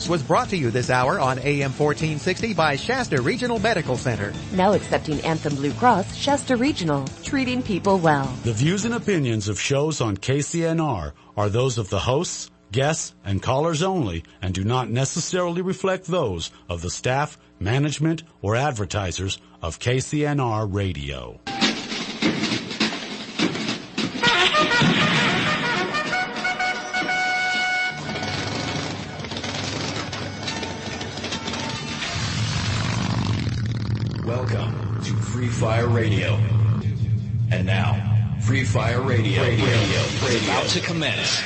Sports was brought to you this hour on AM 1460 by Shasta Regional Medical Center. Now accepting Anthem Blue Cross, Shasta Regional, treating people well. The views and opinions of shows on KCNR are those of the hosts, guests, and callers only and do not necessarily reflect those of the staff, management, or advertisers of KCNR Radio. Welcome to Free Fire Radio. And now, Free Fire Radio is about to commence.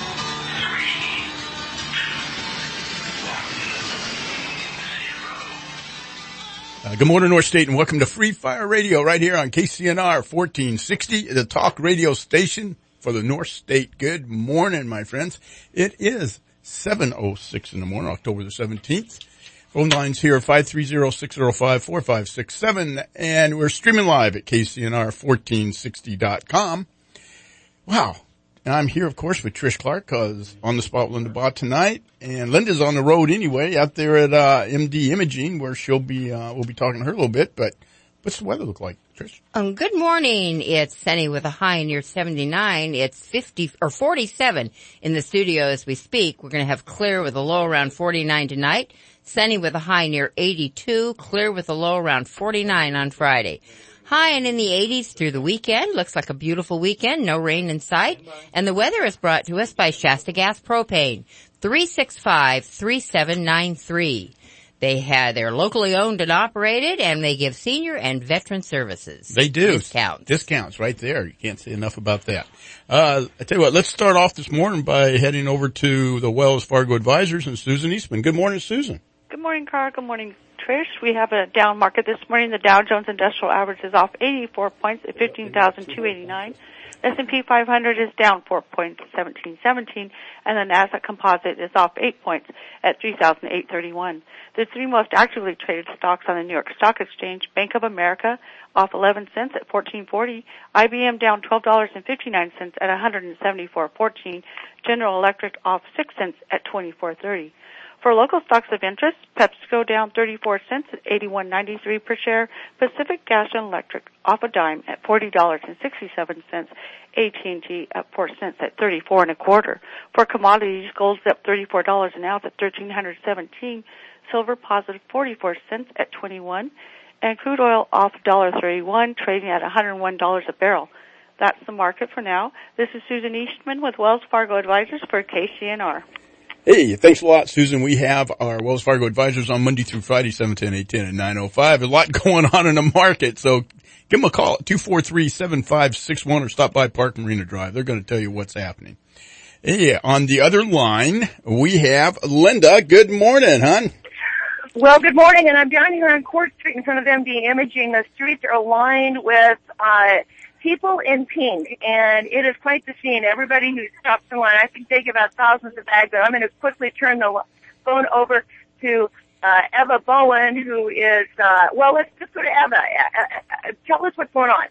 Good morning, North State, and welcome to Free Fire Radio right here on KCNR 1460, the talk radio station for the North State. Good morning, my friends. It is 7:06 in the morning, October the 17th. Phone lines here, 530-605-4567, and we're streaming live at KCNR1460.com. Wow. And I'm here, of course, with Trish Clark, cause on the spot with Linda Bott tonight. And Linda's on the road anyway, out there at, MD Imaging, where she'll be, we'll be talking to her a little bit, but what's the weather look like, Trish? Good morning. It's sunny with a high near 79. It's 47 in the studio as we speak. We're going to have clear with a low around 49 tonight. Sunny with a high near 82. Clear with a low around 49 on Friday. High and in the 80s through the weekend. Looks like a beautiful weekend. No rain in sight. And the weather is brought to us by Shasta Gas Propane. 365-3793. They're locally owned and operated, and they give senior and veteran services. They do. Discounts right there. You can't say enough about that. I tell you what, let's start off this morning by heading over to the Wells Fargo Advisors and Susan Eastman. Good morning, Susan. Good morning, Carl. Good morning, Trish. We have a down market this morning. The Dow Jones Industrial Average is off 84 points at 15,289. S&P 500 is down 4 points, 1717, and the Nasdaq Composite is off 8 points at 3,831. The three most actively traded stocks on the New York Stock Exchange: Bank of America off 11 cents at 1440, IBM down $12.59 at 174.14, General Electric off 6 cents at 24.30. For local stocks of interest, PepsiCo down 34 cents at 81.93 per share, Pacific Gas and Electric off a dime at $40.67, AT&T up 4 cents at 34.25. For commodities, gold's up $34 an ounce at $1,317, silver positive 44 cents at 21, and crude oil off $1.31, trading at $101 a barrel. That's the market for now. This is Susan Eastman with Wells Fargo Advisors for KCNR. Hey, thanks a lot, Susan. We have our Wells Fargo Advisors on Monday through Friday, 710, 810, and 905. A lot going on in the market, so give them a call at 243-7561 or stop by Park Marina Drive. They're going to tell you what's happening. Yeah, on the other line, we have Linda. Good morning, hon. Well, good morning, and I'm down here on Court Street in front of MD Imaging. The streets are lined with people in pink, and it is quite the scene. Everybody who stops in line, I think they give out thousands of bags. I'm going to quickly turn the phone over to Eva Bowen, who is, let's just go to Eva. Tell us what's going on.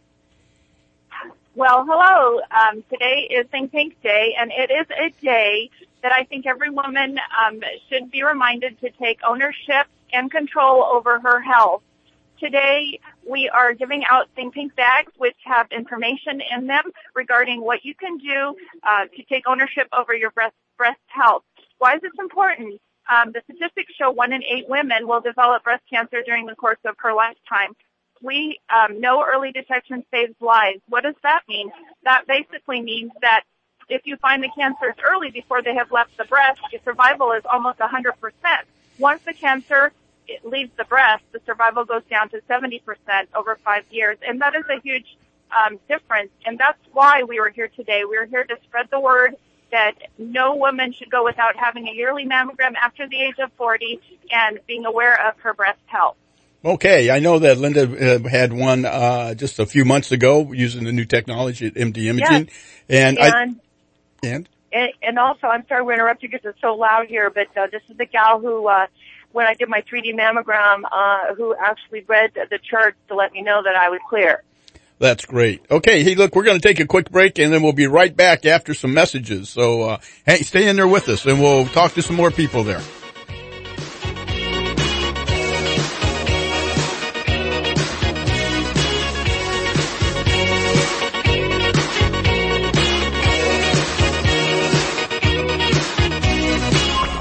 Well, hello. Today is Think Pink Day, and it is a day that I think every woman should be reminded to take ownership and control over her health. Today, we are giving out Think Pink bags, which have information in them regarding what you can do to take ownership over your breast health. Why is this important? The statistics show 1 in 8 women will develop breast cancer during the course of her lifetime. We know early detection saves lives. What does that mean? That basically means that if you find the cancers early before they have left the breast, your survival is almost 100%. Once the cancer leaves the breast, the survival goes down to 70% over 5 years, and that is a huge difference. And that's why we were here today. We were here to spread the word that no woman should go without having a yearly mammogram after the age of 40 and being aware of her breast health. Okay, I know that Linda had one just a few months ago using the new technology at MD Imaging. Yes. And also, I'm sorry we interrupt you because it's so loud here, but this is the gal who, when I did my 3D mammogram, who actually read the charts to let me know that I was clear. That's great. Okay, hey, look, we're going to take a quick break, and then we'll be right back after some messages. So, hey, stay in there with us, and we'll talk to some more people there.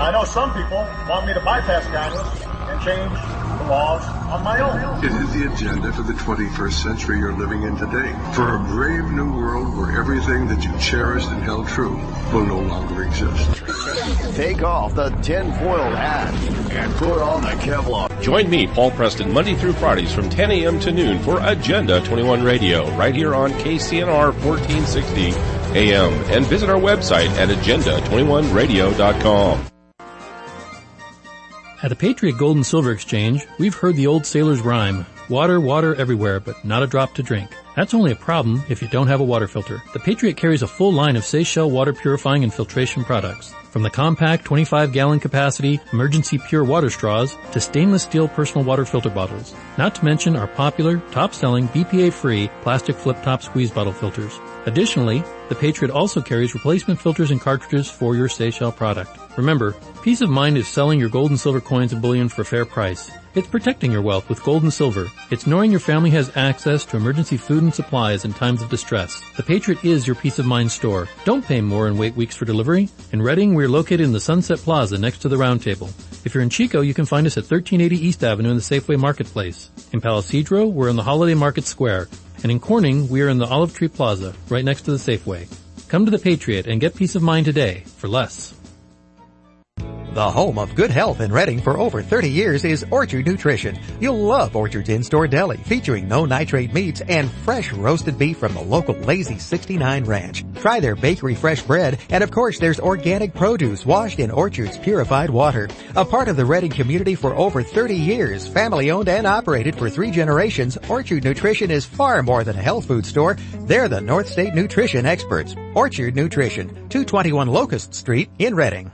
I know some people want me to bypass Congress and change the laws on my own. It is the agenda for the 21st century you're living in today. For a brave new world where everything that you cherished and held true will no longer exist. Take off the tinfoil hat and put on the Kevlar. Join me, Paul Preston, Monday through Fridays from 10 a.m. to noon for Agenda 21 Radio, right here on KCNR 1460 AM. And visit our website at agenda21radio.com. At the Patriot Gold and Silver Exchange, we've heard the old sailor's rhyme, water, water everywhere, but not a drop to drink. That's only a problem if you don't have a water filter. The Patriot carries a full line of Seychelles water purifying and filtration products. From the compact 25-gallon capacity emergency pure water straws to stainless steel personal water filter bottles. Not to mention our popular, top-selling, BPA-free plastic flip-top squeeze bottle filters. Additionally, the Patriot also carries replacement filters and cartridges for your Seychelles product. Remember, peace of mind is selling your gold and silver coins and bullion for a fair price. It's protecting your wealth with gold and silver. It's knowing your family has access to emergency food and supplies in times of distress. The Patriot is your peace of mind store. Don't pay more and wait weeks for delivery. In Reading, we're located in the Sunset Plaza next to the Round Table. If you're in Chico, you can find us at 1380 East Avenue in the Safeway Marketplace. In Palo Cedro, we're in the Holiday Market Square. And in Corning, we are in the Olive Tree Plaza, right next to the Safeway. Come to the Patriot and get peace of mind today for less. The home of good health in Reading for over 30 years is Orchard Nutrition. You'll love Orchard's in-store deli featuring no nitrate meats and fresh roasted beef from the local Lazy 69 Ranch. Try their bakery fresh bread, and of course there's organic produce washed in Orchard's purified water. A part of the Reading community for over 30 years, family owned and operated for 3 generations, Orchard Nutrition is far more than a health food store. They're the North State Nutrition experts. Orchard Nutrition, 221 Locust Street in Reading.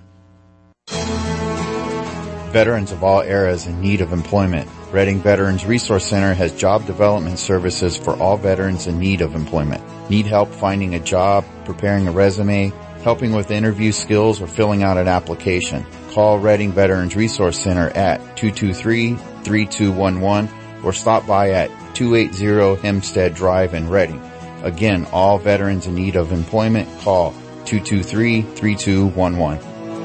Veterans of all eras in need of employment. Reading Veterans Resource Center has job development services for all veterans in need of employment. Need help finding a job, preparing a resume, helping with interview skills, or filling out an application? Call Reading Veterans Resource Center at 223-3211 or stop by at 280 Hempstead Drive in Reading. Again, all veterans in need of employment, call 223-3211.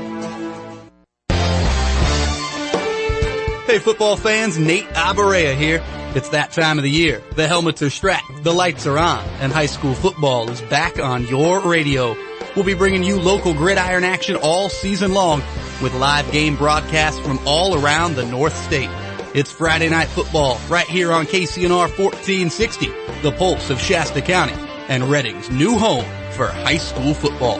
Hey football fans, Nate Abarea here. It's that time of the year. The helmets are strapped, the lights are on, and high school football is back on your radio. We'll be bringing you local gridiron action all season long with live game broadcasts from all around the North State. It's Friday Night Football right here on KCNR 1460, the pulse of Shasta County and Reading's new home for high school football.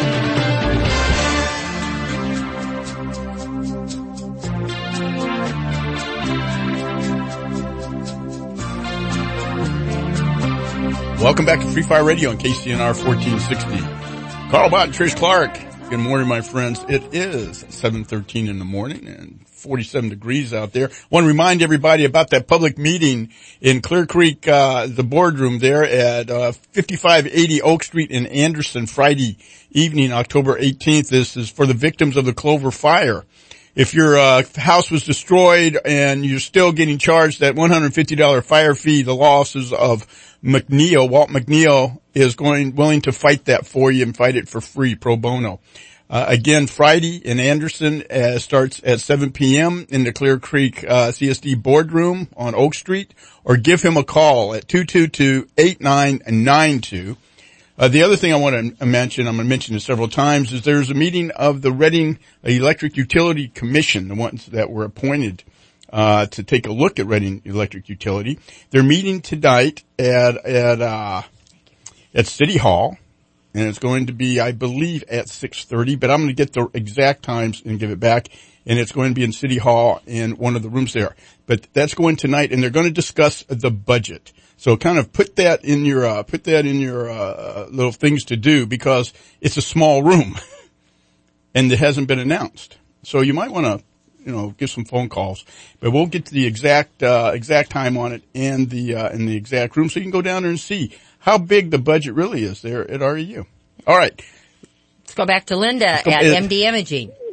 Welcome back to Free Fire Radio on KCNR 1460. Carl Bott and Trish Clark. Good morning, my friends. It is 7:13 in the morning and 47 degrees out there. I want to remind everybody about that public meeting in Clear Creek, the boardroom there at 5580 Oak Street in Anderson, Friday evening, October 18th. This is for the victims of the Clover Fire. If your house was destroyed and you're still getting charged that $150 fire fee, the losses of McNeil, Walt McNeil, is willing to fight that for you and fight it for free, pro bono. Again, Friday in Anderson starts at 7 p.m. in the Clear Creek CSD boardroom on Oak Street, or give him a call at 222-8992. The other thing I want to mention, I'm going to mention it several times, is there's a meeting of the Reading Electric Utility Commission, the ones that were appointed to take a look at Reading Electric Utility. They're meeting tonight at City Hall, and it's going to be, I believe, at 6:30, but I'm going to get the exact times and give it back, and it's going to be in City Hall in one of the rooms there. But that's going tonight, and they're going to discuss the budget. So kind of put that in your little things to do, because it's a small room and it hasn't been announced. So you might want to, give some phone calls, but we'll get to the exact time on it and in the exact room, so you can go down there and see how big the budget really is there at REU. All right. Let's go back to Linda at MD Imaging.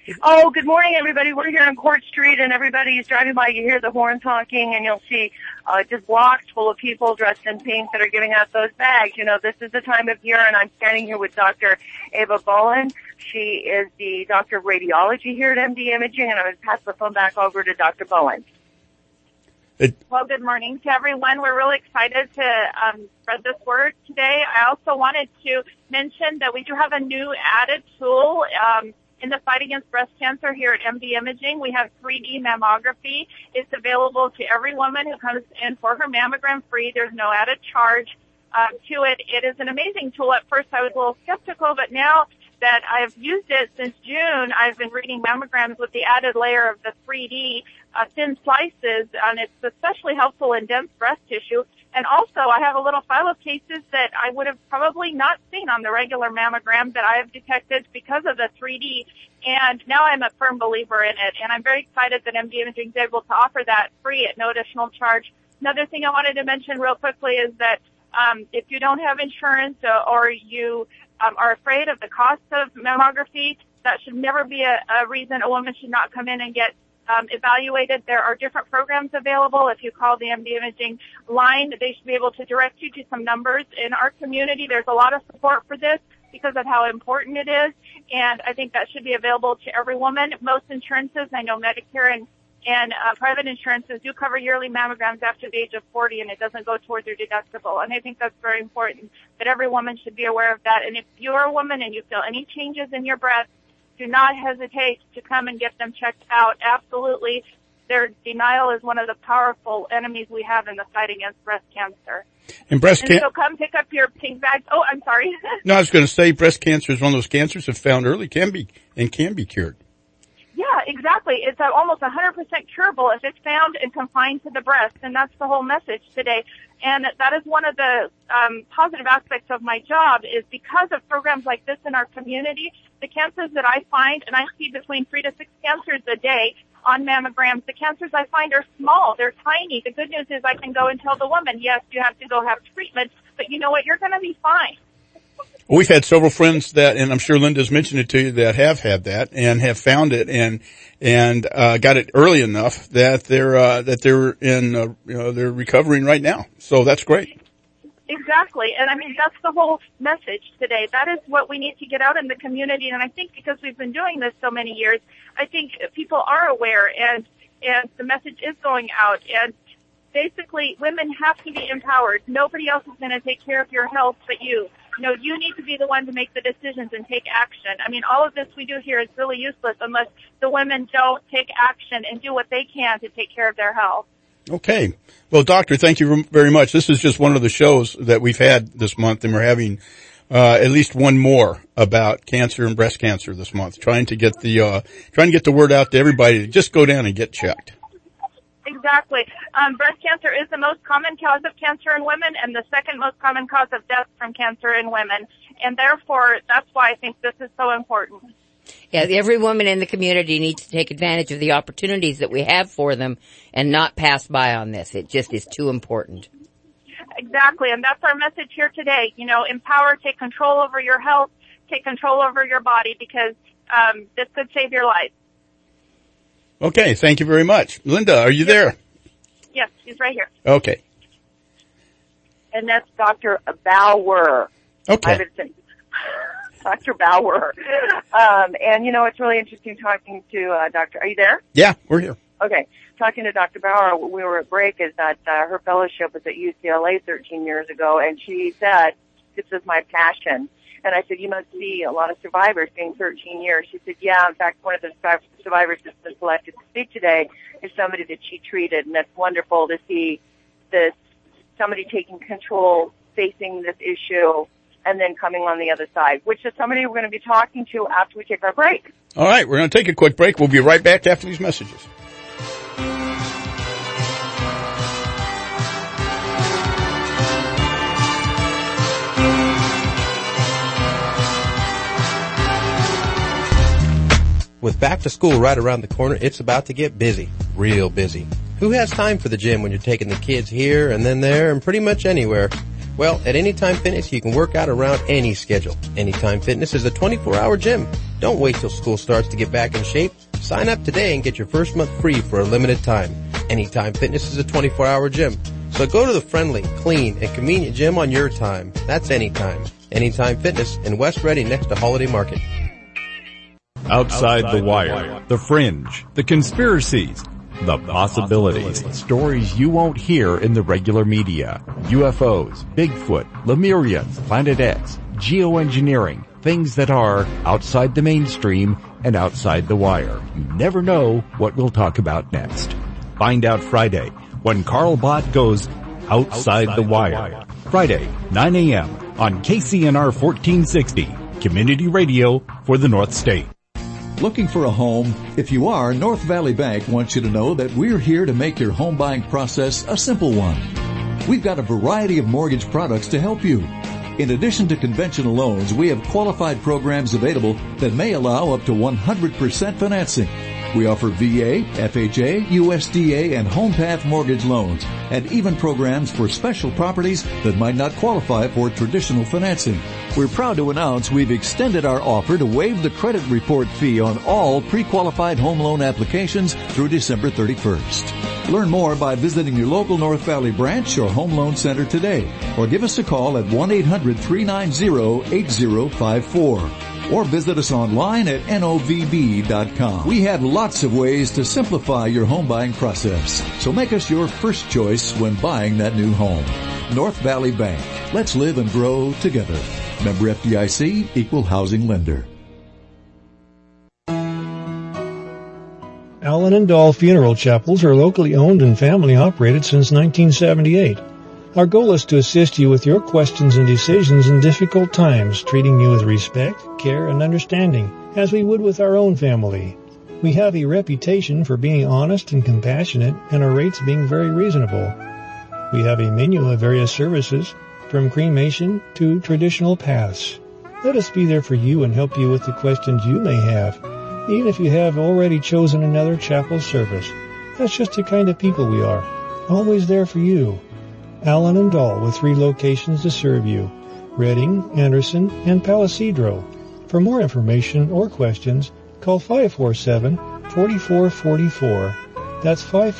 Oh, good morning, everybody. We're here on Court Street, and everybody's driving by. You hear the horns honking, and you'll see just blocks full of people dressed in pink that are giving out those bags. You know, this is the time of year, and I'm standing here with Dr. Ava Bowen. She is the doctor of radiology here at MD Imaging, and I'm going to pass the phone back over to Dr. Bowen. Well, good morning to everyone. We're really excited to spread this word today. I also wanted to mention that we do have a new added tool in the fight against breast cancer here at MD Imaging. We have 3D mammography. It's available to every woman who comes in for her mammogram free. There's no added charge to it. It is an amazing tool. At first I was a little skeptical, but now that I've used it since June, I've been reading mammograms with the added layer of the 3D thin slices, and it's especially helpful in dense breast tissue. And also, I have a little file of cases that I would have probably not seen on the regular mammogram that I have detected because of the 3D. And now I'm a firm believer in it, and I'm very excited that MD Imaging is able to offer that free at no additional charge. Another thing I wanted to mention real quickly is that if you don't have insurance or you are afraid of the cost of mammography, that should never be a reason a woman should not come in and get evaluated. There are different programs available. If you call the MD Imaging line, they should be able to direct you to some numbers. In our community, there's a lot of support for this because of how important it is, and I think that should be available to every woman. Most insurances, I know Medicare and private insurances do cover yearly mammograms after the age of 40, and it doesn't go towards your deductible. And I think that's very important, that every woman should be aware of that. And if you're a woman and you feel any changes in your breast, do not hesitate to come and get them checked out. Absolutely. Their denial is one of the powerful enemies we have in the fight against breast cancer. And so come pick up your pink bags. Oh, I'm sorry. No, I was going to say breast cancer is one of those cancers that found early can be cured. Yeah, exactly. It's almost 100% curable if it's found and confined to the breast, and that's the whole message today. And that is one of the positive aspects of my job is because of programs like this in our community, the cancers that I find, and I see between 3 to 6 cancers a day on mammograms, the cancers I find are small. They're tiny. The good news is I can go and tell the woman, yes, you have to go have treatment, but you know what? You're going to be fine. We've had several friends that, and I'm sure Linda's mentioned it to you, that have had that and have found it and got it early enough that they're in, they're recovering right now. So that's great. Exactly. And I mean, that's the whole message today. That is what we need to get out in the community. And I think because we've been doing this so many years, I think people are aware and the message is going out. And basically, women have to be empowered. Nobody else is going to take care of your health but you. You know, you need to be the one to make the decisions and take action. I mean, all of this we do here is really useless unless the women don't take action and do what they can to take care of their health. Okay. Well, Doctor, thank you very much. This is just one of the shows that we've had this month, and we're having at least one more about cancer and breast cancer this month, trying to get the word out to everybody to just go down and get checked. Exactly. Breast cancer is the most common cause of cancer in women and the second most common cause of death from cancer in women. And therefore, that's why I think this is so important. Yeah, every woman in the community needs to take advantage of the opportunities that we have for them and not pass by on this. It just is too important. Exactly. And that's our message here today. You know, empower, take control over your health, take control over your body because this could save your life. Okay, thank you very much. Linda, are you there? Yes, she's right here. Okay. And that's Dr. Bauer. Okay. Dr. Bauer. And, you know, it's really interesting talking to Dr. Are you there? Yeah, we're here. Okay. Talking to Dr. Bauer, we were at break, is that her fellowship was at UCLA 13 years ago, and she said, this is my passion. And I said, you must see a lot of survivors being 13 years. She said, yeah, in fact, one of the survivors that's been selected to speak today is somebody that she treated, and that's wonderful to see somebody taking control, facing this issue, and then coming on the other side, which is somebody we're going to be talking to after we take our break. All right, we're going to take a quick break. We'll be right back after these messages. With back to school right around the corner, it's about to get busy. Real busy. Who has time for the gym when you're taking the kids here and then there and pretty much anywhere? Well, at Anytime Fitness, you can work out around any schedule. Anytime Fitness is a 24-hour gym. Don't wait till school starts to get back in shape. Sign up today and get your first month free for a limited time. Anytime Fitness is a 24-hour gym. So go to the friendly, clean, and convenient gym on your time. That's Anytime. Anytime Fitness in West Reading next to Holiday Market. Outside the wire, the fringe, the conspiracies, the possibilities, stories you won't hear in the regular media. UFOs, Bigfoot, Lemurians, Planet X, geoengineering, things that are outside the mainstream and outside the wire. You never know what we'll talk about next. Find out Friday when Carl Bott goes outside the wire. Friday, 9 a.m. on KCNR 1460, community radio for the North State. Looking for a home? If you are, North Valley Bank wants you to know that we're here to make your home buying process a simple one. We've got a variety of mortgage products to help you. In addition to conventional loans, we have qualified programs available that may allow up to 100% financing. We offer VA, FHA, USDA, and HomePath mortgage loans, and even programs for special properties that might not qualify for traditional financing. We're proud to announce we've extended our offer to waive the credit report fee on all pre-qualified home loan applications through December 31st. Learn more by visiting your local North Valley branch or home loan center today, or give us a call at 1-800-390-8054. Or visit us online at novb.com. We have lots of ways to simplify your home buying process, so make us your first choice when buying that new home. North Valley Bank. Let's live and grow together. Member FDIC, Equal Housing Lender. Allen and Dahl Funeral Chapels are locally owned and family operated since 1978. Our goal is to assist you with your questions and decisions in difficult times, treating you with respect, care, and understanding, as we would with our own family. We have a reputation for being honest and compassionate, and our rates being very reasonable. We have a menu of various services, from cremation to traditional paths. Let us be there for you and help you with the questions you may have, even if you have already chosen another chapel service. That's just the kind of people we are, always there for you. Allen and Dahl with 3 locations to serve you, Reading, Anderson, and Palisadro. For more information or questions, call 547-4444. That's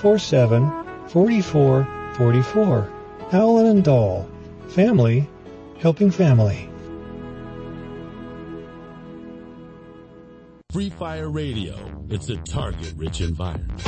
547-4444. Allen and Dahl. Family helping family. Free Fire Radio. It's a target-rich environment.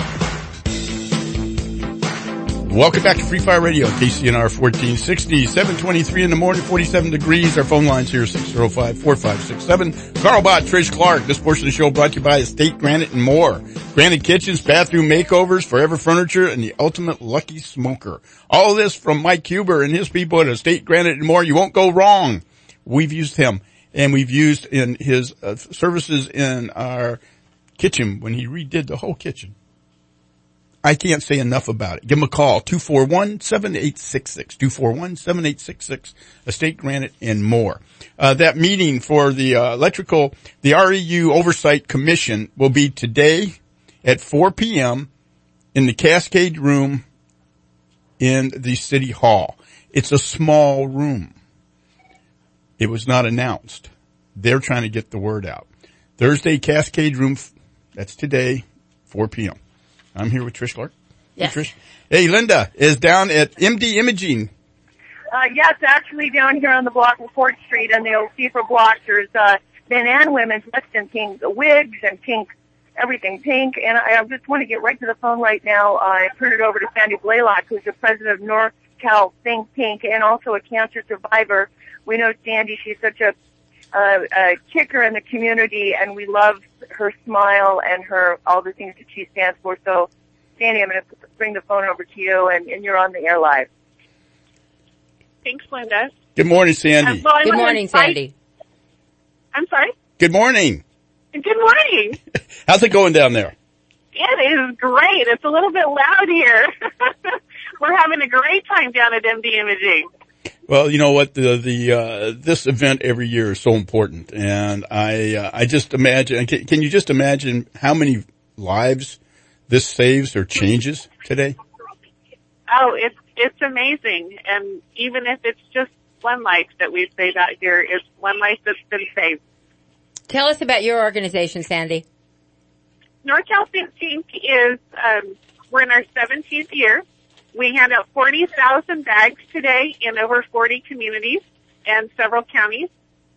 Welcome back to Free Fire Radio, KCNR 1460, 723 in the morning, 47 degrees. Our phone lines here, 605-4567. Carl Bott, Trish Clark. This portion of the show brought to you by Estate Granite and More. Granite kitchens, bathroom makeovers, forever furniture, and the ultimate lucky smoker. All of this from Mike Huber and his people at Estate Granite and More. You won't go wrong. We've used him, and we've used in his services in our kitchen when he redid the whole kitchen. I can't say enough about it. Give him a call, 241-7866, 241-7866, Estate Granite and More. That meeting for the the REU Oversight Commission will be today at 4 p.m. in the Cascade Room in the City Hall. It's a small room. It was not announced. They're trying to get the word out. Thursday, Cascade Room, that's today, 4 p.m. I'm here with Trish Clark. Yes. Hey, Trish. Hey, Linda is down at MD Imaging. Yes, actually down here on the block of 4th Street on the old Seaford block. There's men and women dressed in pink, the wigs and pink, everything pink. And I just want to get right to the phone right now. I turn it over to Sandy Blaylock, who's the president of NorCal Think Pink and also a cancer survivor. We know Sandy. She's such a kicker in the community, and we love her smile and her all the things that she stands for. So, Sandy, I'm going to bring the phone over to you, and you're on the air live. Thanks, Linda. Good morning, Sandy. Good morning, Sandy. I'm sorry? Good morning. Good morning. How's it going down there? It is great. It's a little bit loud here. We're having a great time down at MD Imaging. Well, you know what, this event every year is so important, and I just imagine, can you just imagine how many lives this saves or changes today? Oh, It's amazing. And even if it's just one life that we save out here, it's one life that's been saved. Tell us about your organization, Sandy. NorCal Think Pink is, we're in our 17th year. We hand out 40,000 bags today in over 40 communities and several counties.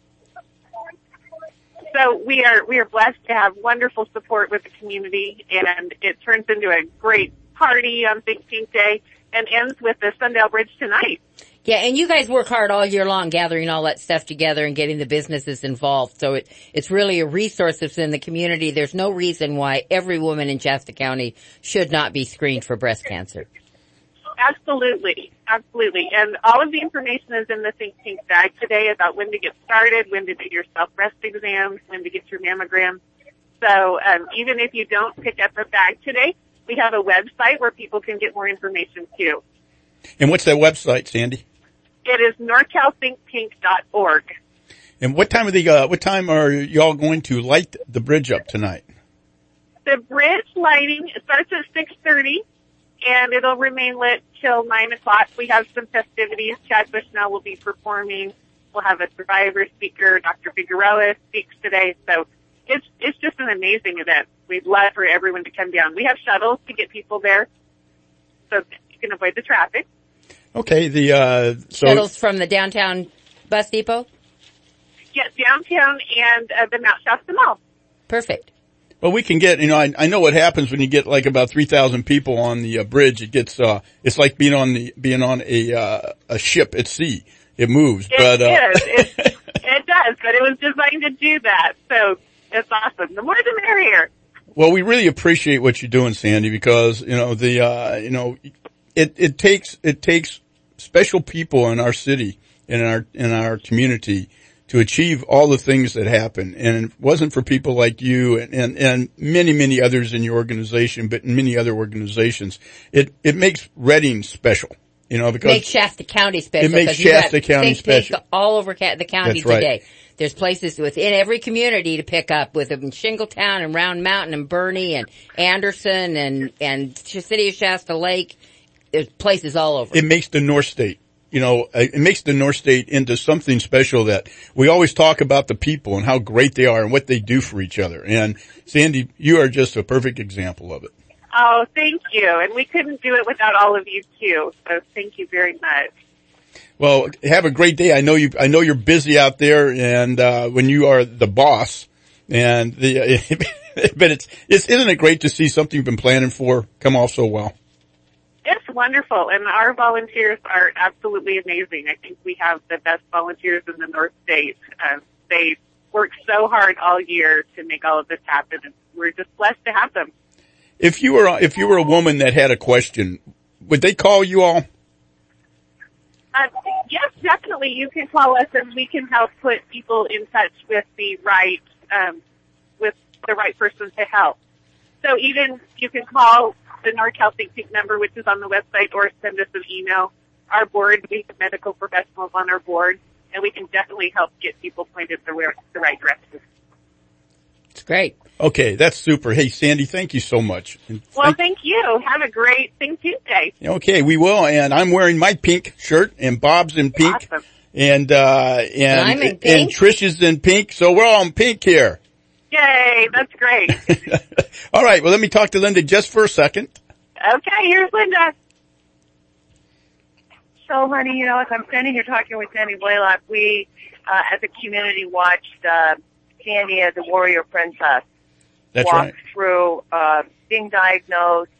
So we are blessed to have wonderful support with the community, and it turns into a great party on Think Pink Day and ends with the Sundial Bridge tonight. Yeah, and you guys work hard all year long gathering all that stuff together and getting the businesses involved. So it's really a resource that's in the community. There's no reason why every woman in Shasta County should not be screened for breast cancer. Absolutely. Absolutely. And all of the information is in the Think Pink bag today about when to get started, when to do your self-breast exams, when to get your mammogram. So even if you don't pick up a bag today, we have a website where people can get more information too. And what's that website, Sandy? It is norcalthinkpink.org. And what time are y'all going to light the bridge up tonight? The bridge lighting starts at 6:30 and it'll remain lit till 9 o'clock. We have some festivities. Chad Bushnell will be performing. We'll have a survivor speaker. Dr. Figueroa speaks today. So it's just an amazing event. We'd love for everyone to come down. We have shuttles to get people there so you can avoid the traffic. Okay, shuttles from the downtown bus depot? Yes, downtown and the Mount Shasta Mall. Perfect. Well, we can get, I know what happens when you get like about 3,000 people on the bridge. It gets, it's like being on a ship at sea. It moves. It does, but it was designed to do that. So it's awesome. The more the merrier. Well, we really appreciate what you're doing, Sandy, because, it takes special people in our city, in our community to achieve all the things that happen. And it wasn't for people like you and many, many others in your organization, but in many other organizations, it makes Redding special, because it makes Shasta County special. It makes Shasta County special. All over the county today. There's places within every community to pick up with them in Shingletown and Round Mountain and Bernie and Anderson and City of Shasta Lake. There's places all over. It makes the North State. It makes the North State into something special that we always talk about the people and how great they are and what they do for each other. And Sandy, you are just a perfect example of it. Oh, thank you. And we couldn't do it without all of you too. So thank you very much. Well, have a great day. I know you're busy out there and, when you are the boss and but isn't it great to see something you've been planning for come off so well? It's wonderful, and our volunteers are absolutely amazing. I think we have the best volunteers in the North State. They work so hard all year to make all of this happen, and we're just blessed to have them. If you were a woman that had a question, would they call you all? Yes, definitely. You can call us, and we can help put people in touch with the right person to help. So even you can call the NorCal Think Pink number, which is on the website, or send us an email. Our board, we have medical professionals on our board, and we can definitely help get people pointed the right direction. It's great. Okay, that's super. Hey, Sandy, thank you so much. Well, thank you. Have a great Think Tuesday. Okay, we will. And I'm wearing my pink shirt, and Bob's in pink. Awesome. And I'm in pink. And Trish is in pink, so we're all in pink here. Yay, that's great. All right, well, let me talk to Linda just for a second. Okay, here's Linda. So, honey, as I'm standing here talking with Sandy Blaylock, we, as a community, watched Sandy as a warrior princess. That's walk right. Through being diagnosed,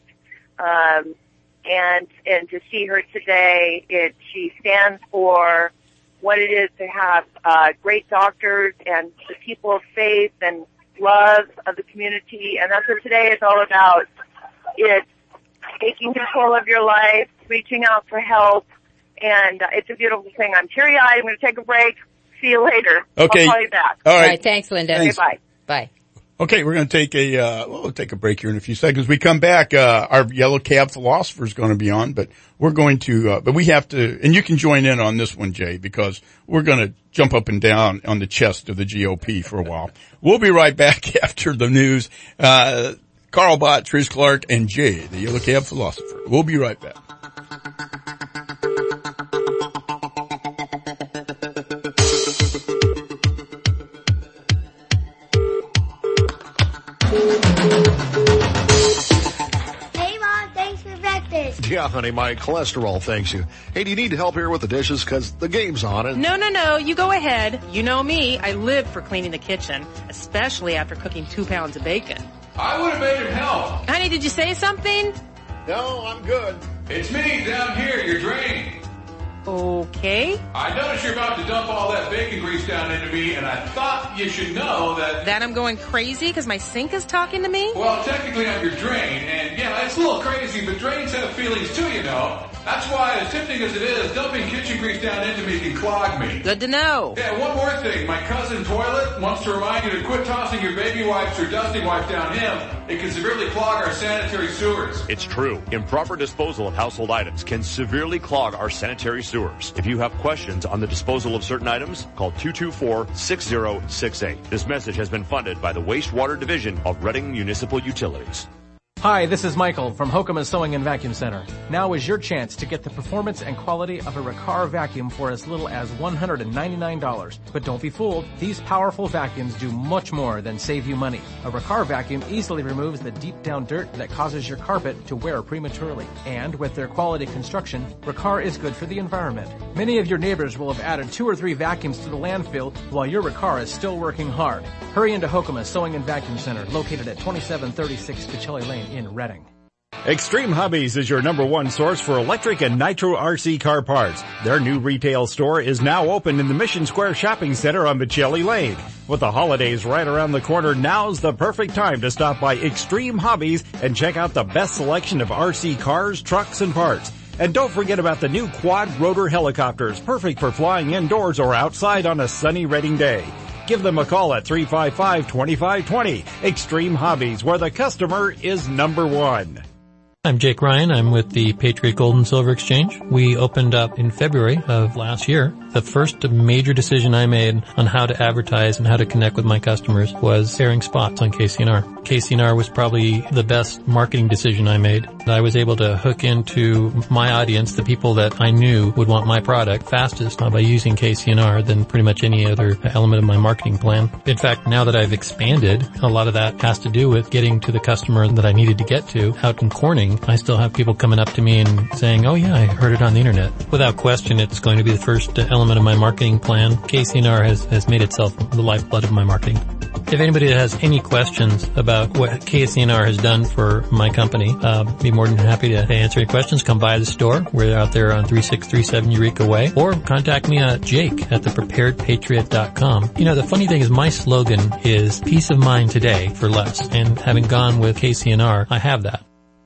and to see her today, she stands for what it is to have great doctors and the people of faith and love of the community, and that's what today is all about. It's taking control of your life, reaching out for help, and it's a beautiful thing. I'm teary-eyed. I'm going to take a break. See you later. Okay. I'll call you back. All right. Thanks, Linda. Thanks. Okay, bye. Bye. Okay, we're going to take we'll take a break here in a few seconds. We come back, our Yellow Cab philosopher is going to be on, but we're going to, but we have to, and you can join in on this one, Jay, because we're going to jump up and down on the chest of the GOP for a while. We'll be right back after the news. Carl Bott, Trish Clark, and Jay, the Yellow Cab philosopher. We'll be right back. Yeah, honey, my cholesterol thanks you. Hey, do you need help here with the dishes? 'Cause the game's on and... No, you go ahead. You know me, I live for cleaning the kitchen, especially after cooking 2 pounds of bacon. I would have made him help. Honey, did you say something? No, I'm good. It's me down here, your drain. Okay. I noticed you're about to dump all that bacon grease down into me, and I thought you should know that... That I'm going crazy because my sink is talking to me? Well, technically I'm your drain, and yeah, it's a little crazy, but drains have feelings too, you know. That's why, as tempting as it is, dumping kitchen grease down into me can clog me. Good to know. Yeah, one more thing. My cousin Toilet wants to remind you to quit tossing your baby wipes or dusting wipes down him. It can severely clog our sanitary sewers. It's true. Improper disposal of household items can severely clog our sanitary sewers. If you have questions on the disposal of certain items, call 224-6068. This message has been funded by the Wastewater Division of Reading Municipal Utilities. Hi, this is Michael from Hokema Sewing and Vacuum Center. Now is your chance to get the performance and quality of a Riccar vacuum for as little as $199. But don't be fooled, these powerful vacuums do much more than save you money. A Riccar vacuum easily removes the deep down dirt that causes your carpet to wear prematurely. And with their quality construction, Riccar is good for the environment. Many of your neighbors will have added 2 or 3 vacuums to the landfill while your Riccar is still working hard. Hurry into Hokema Sewing and Vacuum Center, located at 2736 Cachelli Lane in Reading. Extreme Hobbies is your #1 source for electric and nitro RC car parts. Their new retail store is now open in the Mission Square Shopping Center on Cachelli Lane. With the holidays right around the corner, now's the perfect time to stop by Extreme Hobbies and check out the best selection of RC cars, trucks, and parts. And don't forget about the new quad rotor helicopters, perfect for flying indoors or outside on a sunny Reading day. Give them a call at 355-2520. Extreme Hobbies, where the customer is #1. I'm Jake Ryan. I'm with the Patriot Gold and Silver Exchange. We opened up in February of last year. The first major decision I made on how to advertise and how to connect with my customers was airing spots on KCNR. KCNR was probably the best marketing decision I made. I was able to hook into my audience, the people that I knew would want my product fastest by using KCNR than pretty much any other element of my marketing plan. In fact, now that I've expanded, a lot of that has to do with getting to the customer that I needed to get to out in Corning. I still have people coming up to me and saying, oh yeah, I heard it on the internet. Without question, it's going to be the first element of my marketing plan. KCNR has made itself the lifeblood of my marketing. If anybody has any questions about what KCNR has done for my company, be more than happy to answer any questions. Come by the store. We're out there on 3637 Eureka Way. Or contact me at Jake at thepreparedpatriot.com. You know, the funny thing is my slogan is peace of mind today for less. And having gone with KCNR, I have that.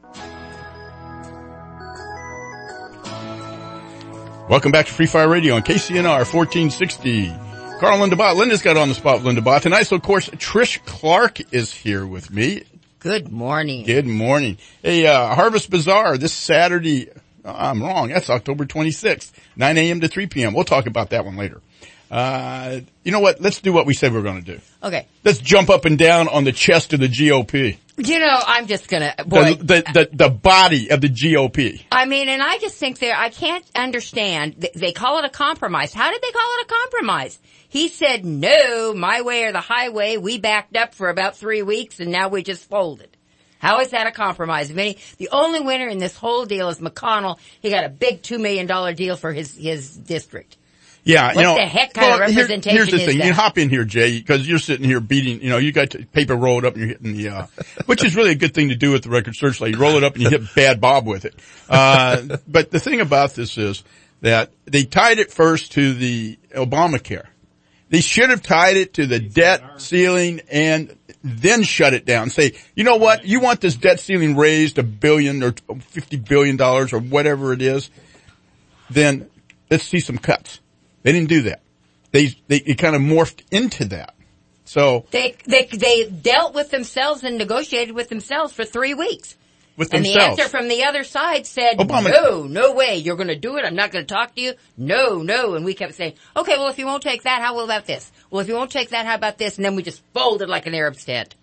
Welcome back to Free Fire Radio on KCNR 1460. Carl Linda Bott. Linda's got on the spot with Linda Bott tonight. So, of course, Trish Clark is here with me. Good morning. Good morning. Hey, Harvest Bazaar this Saturday. I'm wrong. That's October 26th, 9 a.m. to 3 p.m. We'll talk about that one later. You know what? Let's do what we said we we're going to do. Okay. Let's jump up and down on the chest of the GOP. You know, I'm just gonna, boy. The body of the GOP. I mean, and I just think I can't understand. They call it a compromise. How did they call it a compromise? He said, no, my way or the highway. We backed up for about 3 weeks and now we just folded. How is that a compromise? The only winner in this whole deal is McConnell. He got a big $2 million deal for his district. Yeah, what the heck kind of representation here's the is thing. that? You hop in here, Jay, because you're sitting here beating, you got paper rolled up and you're hitting the, which is really a good thing to do with the Record Searchlight. You roll it up and you hit Bad Bob with it. But the thing about this is that they tied it first to the Obamacare. They should have tied it to the debt ceiling and then shut it down. Say, you know what? You want this debt ceiling raised $1 billion or $50 billion or whatever it is, then let's see some cuts. They didn't do that. It kind of morphed into that. So they dealt with themselves and negotiated with themselves for 3 weeks. With and themselves. The answer from the other side said, no way, you're going to do it. I'm not going to talk to you. No. And we kept saying, okay, well, if you won't take that, how about this? Well, if you won't take that, how about this? And then we just folded like an Arab tent.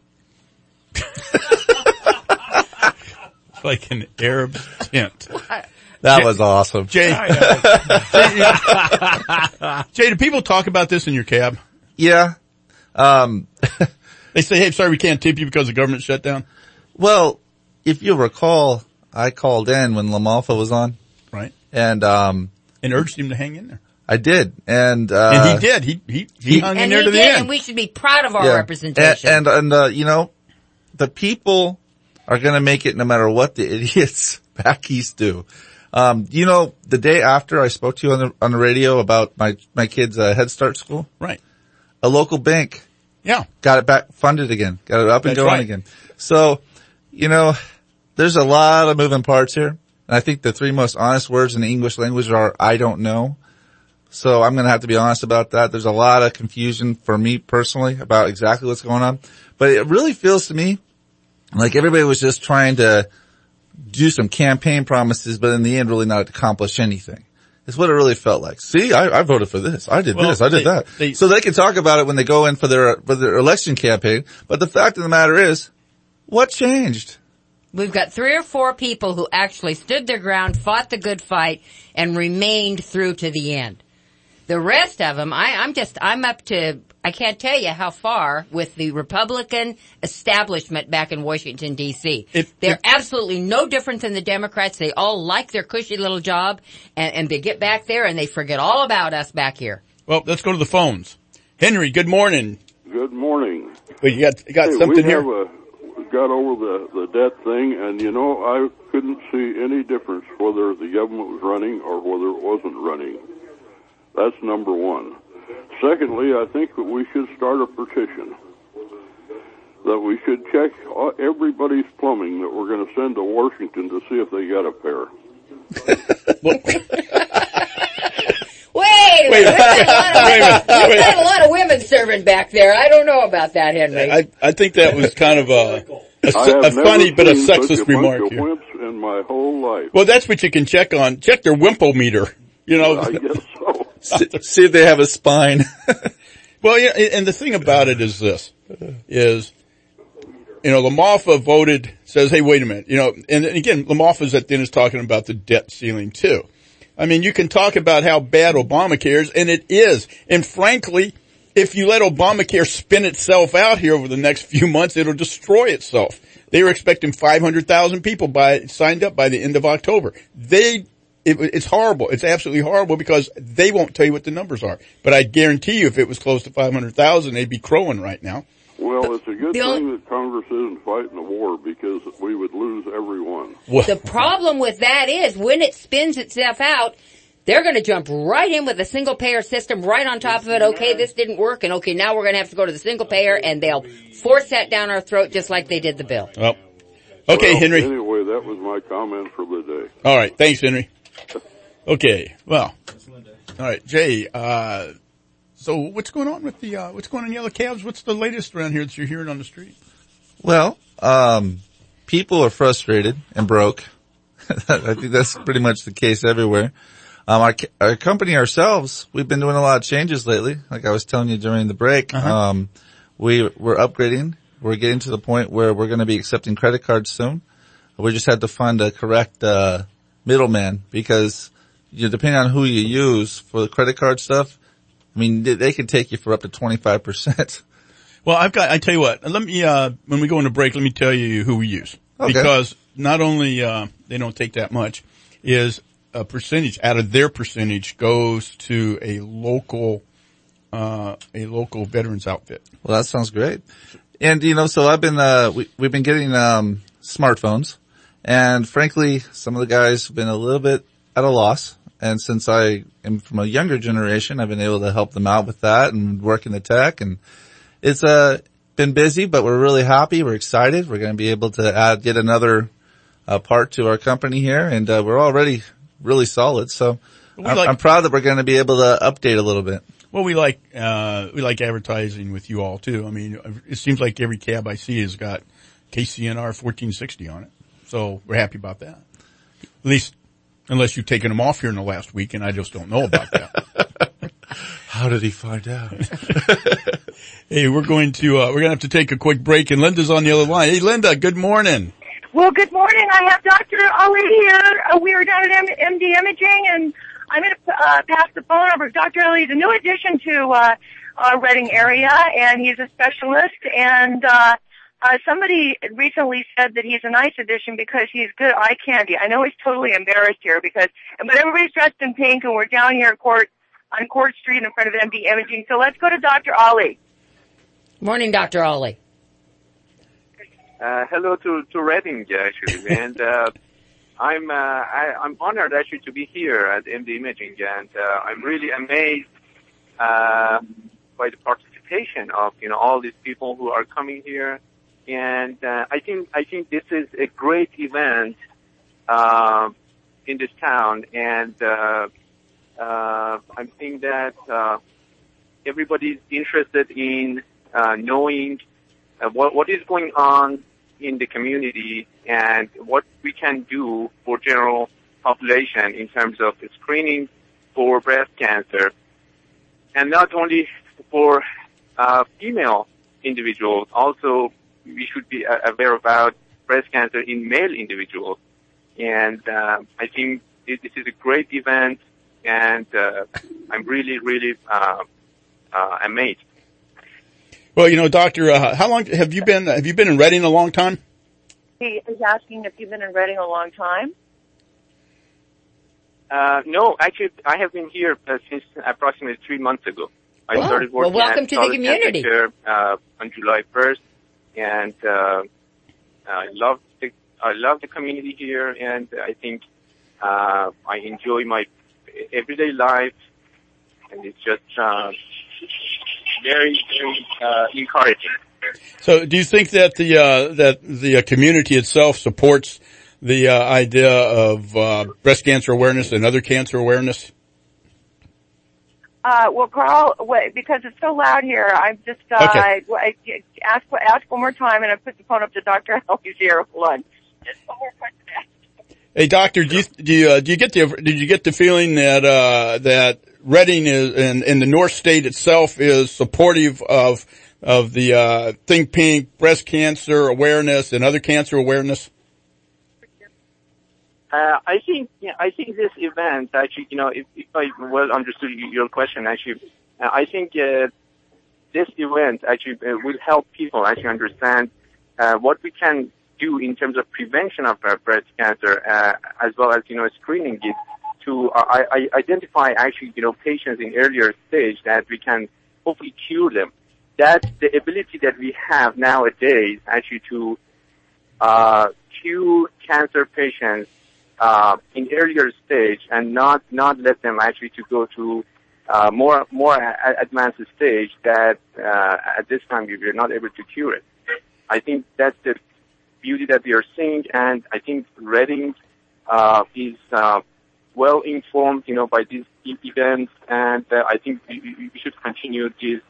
Like an Arab tent. That was awesome. Jay, do people talk about this in your cab? Yeah. They say, hey, sorry, we can't tip you because the government shut down. Well, if you recall, I called in when LaMalfa was on. Right. And urged him to hang in there. I did. And he did. He hung in there to the end. And we should be proud of our representation. And you know, the people are going to make it no matter what the idiots back east do. You know, the day after I spoke to you on the radio about my kids' Head Start school. Right. A local bank. Yeah. Got it back funded again. Got it up and going again. So, you know, there's a lot of moving parts here. And I think the three most honest words in the English language are, I don't know. So I'm going to have to be honest about that. There's a lot of confusion for me personally about exactly what's going on. But it really feels to me like everybody was just trying to do some campaign promises, but in the end really not accomplish anything. It's what it really felt like. See, I voted for this. I did this. I did that. So they can talk about it when they go in for their election campaign. But the fact of the matter is, what changed? We've got 3 or 4 people who actually stood their ground, fought the good fight, and remained through to the end. The rest of them, I'm up to, I can't tell you how far with the Republican establishment back in Washington, D.C. They're absolutely no different than the Democrats. They all like their cushy little job, and they get back there and they forget all about us back here. Well, let's go to the phones. Henry, good morning. Good morning. Well, you got something here? We got over the debt thing, and you know, I couldn't see any difference whether the government was running or whether it wasn't running. That's number one. Secondly, I think that we should start a petition that we should check everybody's plumbing that we're going to send to Washington to see if they got a pair. Wait a minute. You've got a lot of women serving back there. I don't know about that, Henry. I think that was kind of a funny but a sexist remark here. Wimps in my whole life. Well, that's what you can check on. Check their wimple-meter. You know, I guess so. See if they have a spine. Well, yeah, and the thing about it is this, is, you know, LaMalfa voted, says, hey, wait a minute, you know, and again, LaMalfa's at the end is talking about the debt ceiling too. I mean, you can talk about how bad Obamacare is, and it is. And frankly, if you let Obamacare spin itself out here over the next few months, it'll destroy itself. They were expecting 500,000 people signed up by the end of October. It's horrible. It's absolutely horrible because they won't tell you what the numbers are. But I guarantee you if it was close to 500,000, they'd be crowing right now. Well, it's a good thing that Congress isn't fighting the war because we would lose every one. The problem with that is when it spins itself out, they're going to jump right in with a single payer system right on top of it. Okay, this didn't work, and okay, now we're going to have to go to the single payer, and they'll force that down our throat just like they did the bill. Well, okay, Henry. Anyway, that was my comment for the day. All right, thanks, Henry. Okay, well, all right, Jay, so what's going on with what's going on in Yellow Cabs? What's the latest around here that you're hearing on the street? Well, people are frustrated and broke. I think that's pretty much the case everywhere. Our company ourselves, we've been doing a lot of changes lately. Like I was telling you during the break, we're upgrading. We're getting to the point where we're going to be accepting credit cards soon. We just had to find a correct, middleman because, you know, depending on who you use for the credit card stuff, I mean, they can take you for up to 25%. Well, I tell you what, let me, when we go into break, let me tell you who we use. Okay. Because not only, they don't take that much, is a percentage out of their percentage goes to a local veterans outfit. Well, that sounds great. And, you know, so I've been, we've been getting, smartphones. And frankly, some of the guys have been a little bit at a loss. And since I am from a younger generation, I've been able to help them out with that and work in the tech. And it's, been busy, but we're really happy. We're excited. We're going to be able to add yet another, part to our company here. And, we're already really solid. So I'm proud that we're going to be able to update a little bit. Well, we like advertising with you all too. I mean, it seems like every cab I see has got KCNR 1460 on it. So we're happy about that. At least, unless you've taken them off here in the last week, and I just don't know about that. How did he find out? Hey, we're going to have to take a quick break, and Linda's on the other line. Hey, Linda, good morning. Well, good morning. I have Dr. Ali here. We are down at MD Imaging, and I'm going to pass the phone over. Dr. Ali is a new addition to Reading area, and he's a specialist, and somebody recently said that he's a nice addition because he's good eye candy. I know he's totally embarrassed here but everybody's dressed in pink and we're down here on Court Street in front of MD Imaging. So let's go to Dr. Ali. Morning, Dr. Ali. Hello to Redding, actually, and I'm honored actually to be here at MD Imaging, and I'm really amazed by the participation of all these people who are coming here, and I think this is a great event in this town, and I think that everybody's interested in knowing what is going on in the community and what we can do for general population in terms of screening for breast cancer, and not only for female individuals. Also, we should be aware about breast cancer in male individuals. And I think this is a great event, and I'm really, really amazed. Well, Doctor, how long have you been in Redding a long time? He is asking if you've been in Redding a long time. No, actually, I have been here since approximately 3 months ago. I started working welcome to the community. On July 1st, and I love the community here, and I think I enjoy my everyday life, and it's just very, very encouraging. So, do you think that the community itself supports the idea of breast cancer awareness and other cancer awareness? Well, Carl, because it's so loud here, I'm just Okay. ask one more time, and I put the phone up to Dr. Ellie's here. Hold on. Just one more question. Hey, doctor, did you get the feeling that Redding is and the North State itself is supportive of the Think Pink breast cancer awareness and other cancer awareness? I think this event actually, if I well understood your question, actually, I think this event actually will help people actually understand what we can do in terms of prevention of breast cancer, as well as screening it to identify actually patients in earlier stage that we can hopefully cure them. That's the ability that we have nowadays actually to cure cancer patients in earlier stage and not let them actually to go to more advanced stage that at this time we were not able to cure it. I think that's the beauty that we are seeing, and I think Redding is well informed, by these events, and I think we should continue these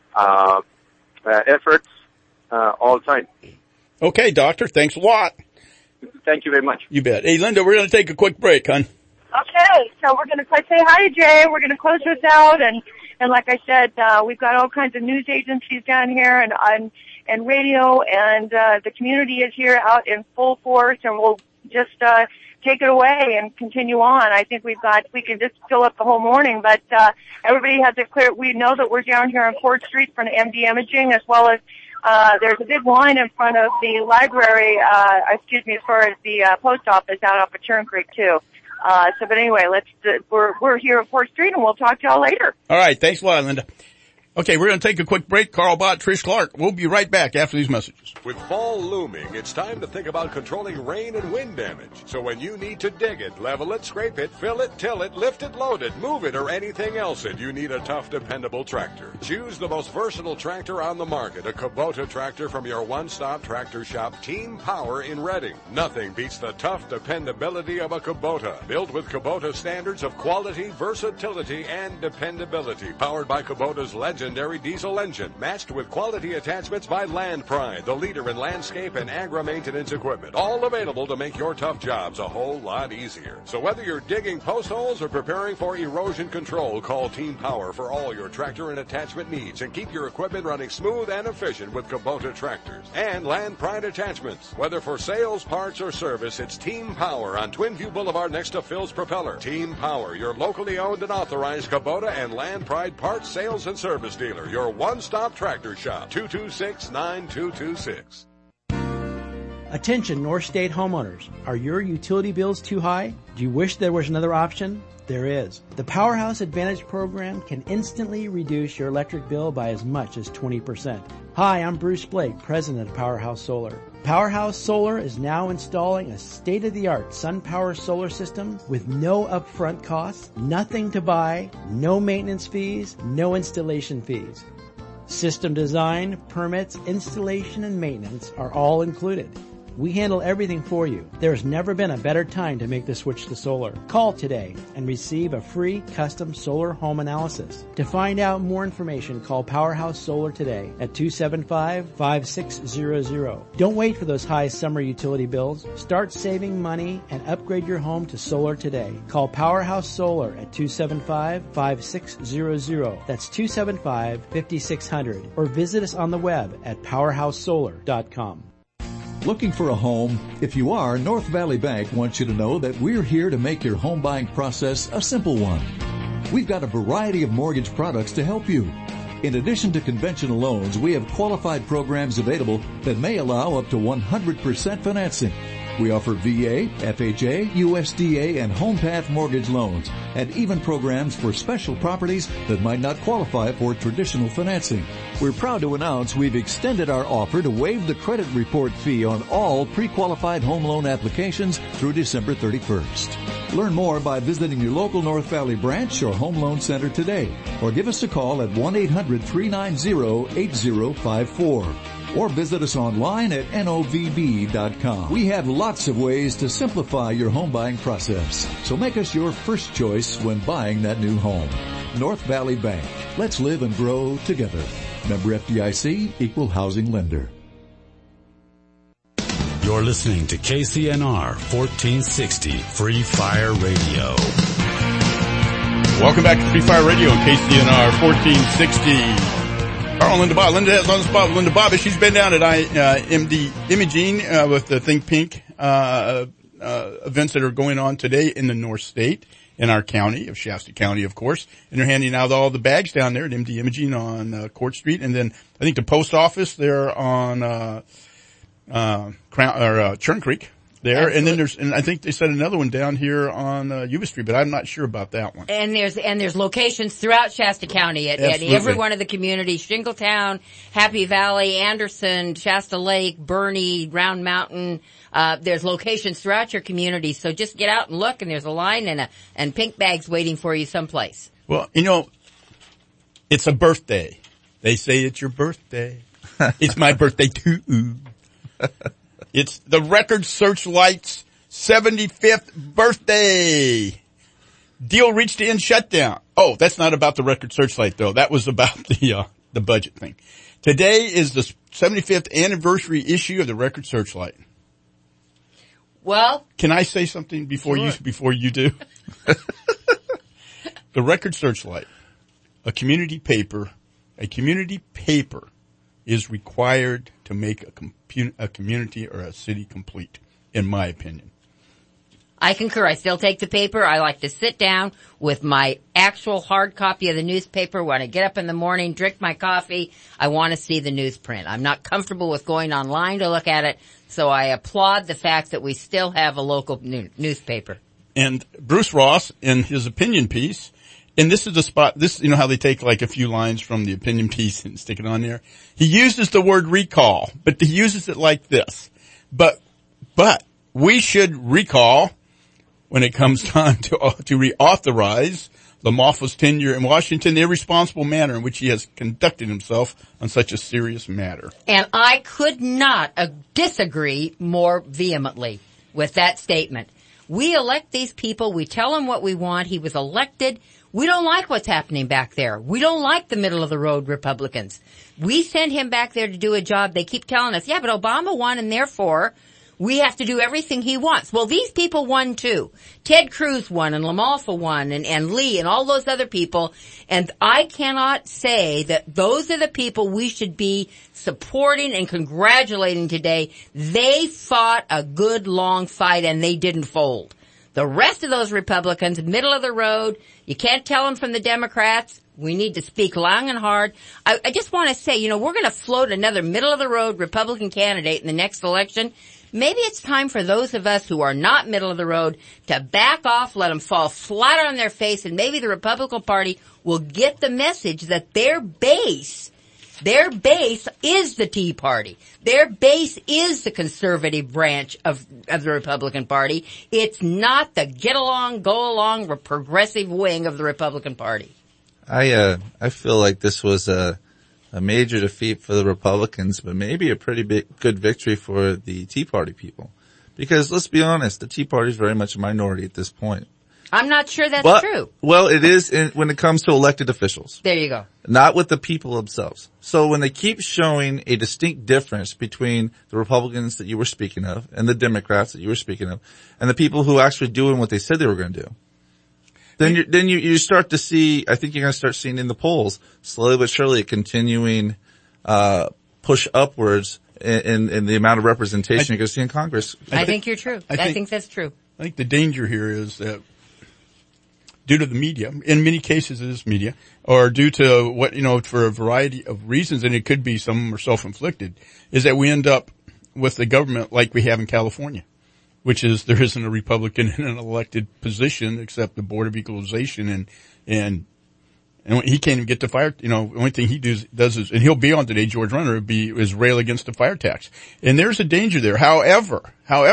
efforts all the time. Okay, doctor, thanks a lot. Thank you very much. You bet. Hey, Linda, we're going to take a quick break, hon. Okay, so we're going to say hi to Jay. We're going to close this out, and like I said, we've got all kinds of news agencies down here and radio, and the community is here out in full force, and we'll just take it away and continue on. I think we can just fill up the whole morning, but everybody has it clear. We know that we're down here on Court Street in front of MD Imaging, as well as there's a big line in front of the library, as far as the post office out off of Churn Creek too. But anyway, we're here at 4th Street, and we'll talk to y'all later. All right. Thanks a lot, Linda. Okay, we're going to take a quick break. Carl Bott, Trish Clark. We'll be right back after these messages. With fall looming, it's time to think about controlling rain and wind damage. So when you need to dig it, level it, scrape it, fill it, till it, lift it, load it, move it, or anything else, you need a tough, dependable tractor. Choose the most versatile tractor on the market, a Kubota tractor from your one-stop tractor shop, Team Power in Redding. Nothing beats the tough dependability of a Kubota. Built with Kubota standards of quality, versatility, and dependability. Powered by Kubota's legendary diesel engine, matched with quality attachments by Land Pride, the leader in landscape and agri-maintenance equipment. All available to make your tough jobs a whole lot easier. So whether you're digging post holes or preparing for erosion control, call Team Power for all your tractor and attachment needs and keep your equipment running smooth and efficient with Kubota tractors and Land Pride attachments. Whether for sales, parts, or service, it's Team Power on Twinview Boulevard next to Phil's Propeller. Team Power, your locally owned and authorized Kubota and Land Pride parts, sales, and service dealer. Your one-stop tractor shop, 226-9226. Attention North State homeowners. Are your utility bills too high? Do you wish there was another option? There is. The Powerhouse Advantage program can instantly reduce your electric bill by as much as 20%. Hi, I'm Bruce Blake, president of Powerhouse Solar. Powerhouse Solar is now installing a state-of-the-art SunPower solar system with no upfront costs, nothing to buy, no maintenance fees, no installation fees. System design, permits, installation, and maintenance are all included. We handle everything for you. There has never been a better time to make the switch to solar. Call today and receive a free custom solar home analysis. To find out more information, call Powerhouse Solar today at 275-5600. Don't wait for those high summer utility bills. Start saving money and upgrade your home to solar today. Call Powerhouse Solar at 275-5600. That's 275-5600. Or visit us on the web at powerhousesolar.com. Looking for a home? If you are, North Valley Bank wants you to know that we're here to make your home buying process a simple one. We've got a variety of mortgage products to help you. In addition to conventional loans, we have qualified programs available that may allow up to 100% financing. We offer VA, FHA, USDA, and HomePath mortgage loans, and even programs for special properties that might not qualify for traditional financing. We're proud to announce we've extended our offer to waive the credit report fee on all pre-qualified home loan applications through December 31st. Learn more by visiting your local North Valley branch or home loan center today, or give us a call at 1-800-390-8054. Or visit us online at novb.com. We have lots of ways to simplify your home buying process. So make us your first choice when buying that new home. North Valley Bank. Let's live and grow together. Member FDIC, Equal Housing Lender. You're listening to KCNR 1460 Free Fire Radio. Welcome back to Free Fire Radio on KCNR 1460. Carl, Linda Bob. Linda is on the spot with Linda Bob. She's been down at MD Imaging with the Think Pink events that are going on today in the North State, in our county of Shasta County, of course. And they're handing out all the bags down there at MD Imaging on Court Street. And then I think the post office there on Churn Creek there. Absolutely. And then and I think they said another one down here on Yuba Street, but I'm not sure about that one. And there's locations throughout Shasta County at every one of the communities: Shingletown, Happy Valley, Anderson, Shasta Lake, Bernie, Round Mountain. There's locations throughout your community, so just get out and look, and there's a line and pink bags waiting for you someplace. Well, it's a birthday. They say it's your birthday. It's my birthday too. It's the Record Searchlight's 75th birthday. Deal reached the end shutdown. Oh, that's not about the Record Searchlight though. That was about the budget thing. Today is the 75th anniversary issue of the Record Searchlight. Well, can I say something before you do? The Record Searchlight, a community paper is required to make a community or a city complete, in my opinion. I concur. I still take the paper. I like to sit down with my actual hard copy of the newspaper when I get up in the morning, drink my coffee. I want to see the newsprint. I'm not comfortable with going online to look at it, so I applaud the fact that we still have a local newspaper. And Bruce Ross, in his opinion piece, and this is the spot, how they take like a few lines from the opinion piece and stick it on there. He uses the word recall, but he uses it like this. But we should recall when it comes time to reauthorize LaMoffa's tenure in Washington, the irresponsible manner in which he has conducted himself on such a serious matter. And I could not disagree more vehemently with that statement. We elect these people. We tell them what we want. He was elected. We don't like what's happening back there. We don't like the middle-of-the-road Republicans. We send him back there to do a job. They keep telling us, yeah, but Obama won, and therefore we have to do everything he wants. Well, these people won, too. Ted Cruz won, and LaMoffa won, and Lee, and all those other people. And I cannot say that those are the people we should be supporting and congratulating today. They fought a good, long fight, and they didn't fold. The rest of those Republicans, middle of the road, you can't tell them from the Democrats. We need to speak long and hard. I just want to say, we're going to float another middle of the road Republican candidate in the next election maybe it's time for those of us who are not middle of the road to back off, let them fall flat on their face, and maybe the Republican Party will get the message that their base is the Tea Party. Their base is the conservative branch of the Republican Party. It's not the get along, go along, progressive wing of the Republican Party. I feel like this was a major defeat for the Republicans, but maybe a pretty good victory for the Tea Party people. Because let's be honest, the Tea Party is very much a minority at this point. I'm not sure that's true. Well, it is when it comes to elected officials. There you go. Not with the people themselves. So when they keep showing a distinct difference between the Republicans that you were speaking of and the Democrats that you were speaking of and the people who are actually doing what they said they were going to do, then you start to see, I think you're going to start seeing in the polls, slowly but surely, a continuing push upwards in the amount of representation you're going to see in Congress. I think you're true. I think that's true. I think the danger here is that due to the media, in many cases it is media, or due to what, for a variety of reasons, and it could be some are self-inflicted, is that we end up with the government like we have in California, which is there isn't a Republican in an elected position except the Board of Equalization, and he can't even get the fire, the only thing he does is, and he'll be on today, George Runner, is rail against the fire tax. And there's a danger there. However,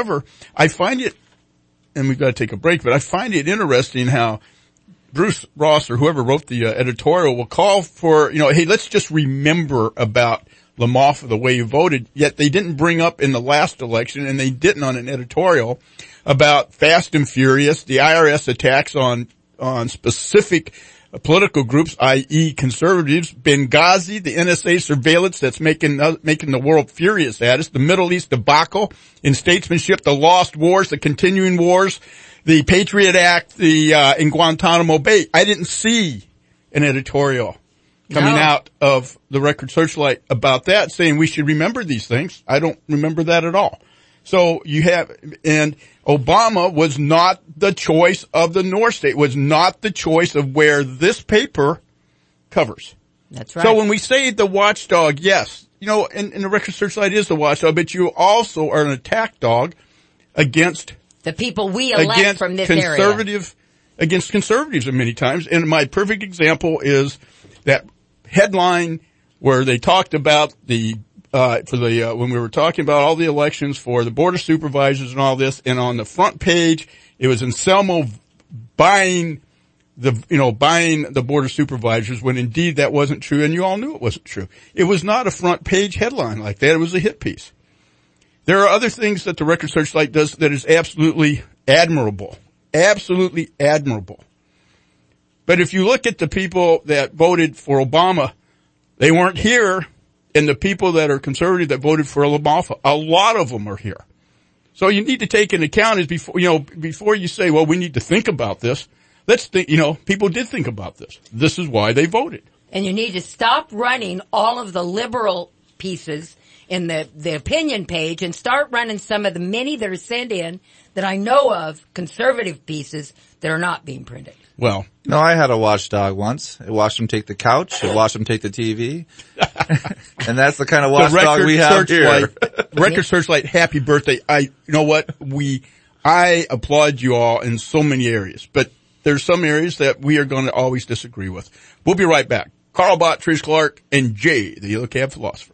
I find it, and we've got to take a break, but I find it interesting how Bruce Ross or whoever wrote the editorial will call for, hey, let's just remember about Lamothe, the way you voted, yet they didn't bring up in the last election, and they didn't on an editorial, about Fast and Furious, the IRS attacks on specific political groups, i.e. conservatives, Benghazi, the NSA surveillance that's making the world furious at us, the Middle East debacle in statesmanship, the lost wars, the continuing wars, the Patriot Act, in Guantanamo Bay. I didn't see an editorial coming out of the Record Searchlight about that, saying we should remember these things. I don't remember that at all. So and Obama was not the choice of the North State, was not the choice of where this paper covers. That's right. So when we say the watchdog, yes, and the Record Searchlight is the watchdog, but you also are an attack dog against the people we elect from this area. Against conservatives many times. And my perfect example is that headline where they talked about when we were talking about all the elections for the Board of Supervisors and all this, and on the front page, it was Anselmo buying the Board of Supervisors, when indeed that wasn't true, and you all knew it wasn't true. It was not a front page headline like that. It was a hit piece. There are other things that the Record Searchlight does that is absolutely admirable. Absolutely admirable. But if you look at the people that voted for Obama, they weren't here, and the people that are conservative that voted for Lamothe, a lot of them are here. So you need to take into account is before you say, well, we need to think about this, let's think, people did think about this. This is why they voted. And you need to stop running all of the liberal pieces in the opinion page and start running some of the many that are sent in that I know of, conservative pieces that are not being printed. Well, no, I had a watchdog once. I watched him take the couch. I watched him take the TV. And that's the kind of watchdog we have here. Record Searchlight, happy birthday. You know what? I applaud you all in so many areas, but there's some areas that we are going to always disagree with. We'll be right back. Carl Bott, Trish Clark, and Jay, the Yellow Cab Philosopher.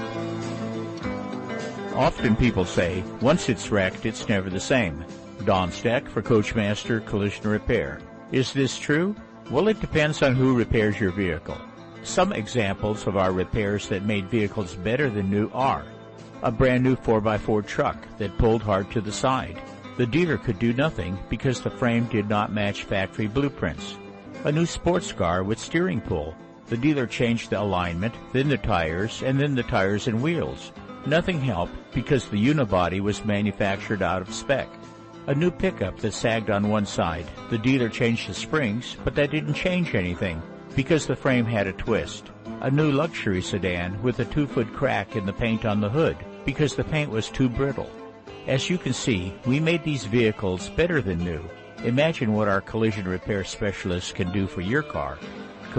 Often people say, once it's wrecked, it's never the same. Don Steck for Coachmaster Collision Repair. Is this true? Well, it depends on who repairs your vehicle. Some examples of our repairs that made vehicles better than new are a brand new 4x4 truck that pulled hard to the side. The dealer could do nothing because the frame did not match factory blueprints. A new sports car with steering pull. The dealer changed the alignment, then the tires, and then the tires and wheels. Nothing helped because the unibody was manufactured out of spec. A new pickup that sagged on one side. The dealer changed the springs, but that didn't change anything because the frame had a twist. A new luxury sedan with a 2-foot crack in the paint on the hood because the paint was too brittle. As you can see, we made these vehicles better than new. Imagine what our collision repair specialists can do for your car.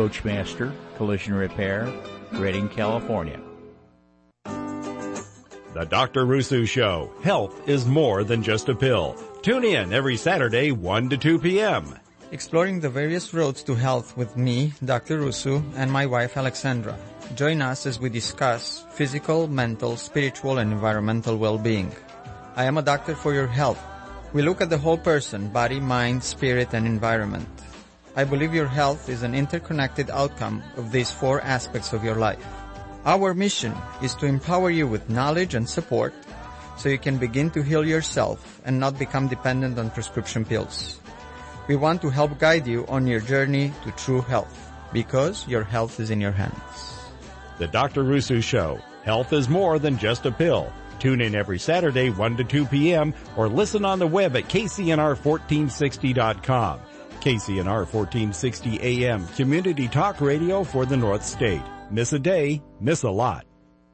Coachmaster Collision Repair, Redding, California. The Dr. Rusu Show. Health is more than just a pill. Tune in every Saturday, 1 to 2 p.m. Exploring the various roads to health with me, Dr. Rusu, and my wife, Alexandra. Join us as we discuss physical, mental, spiritual, and environmental well-being. I am a doctor for your health. We look at the whole person, body, mind, spirit, and environment. I believe your health is an interconnected outcome of these 4 aspects of your life. Our mission is to empower you with knowledge and support so you can begin to heal yourself and not become dependent on prescription pills. We want to help guide you on your journey to true health because your health is in your hands. The Dr. Rusu Show. Health is more than just a pill. Tune in every Saturday, 1 to 2 p.m. or listen on the web at kcnr1460.com. KCNR 1460 AM, community talk radio for the North State. Miss a day, miss a lot.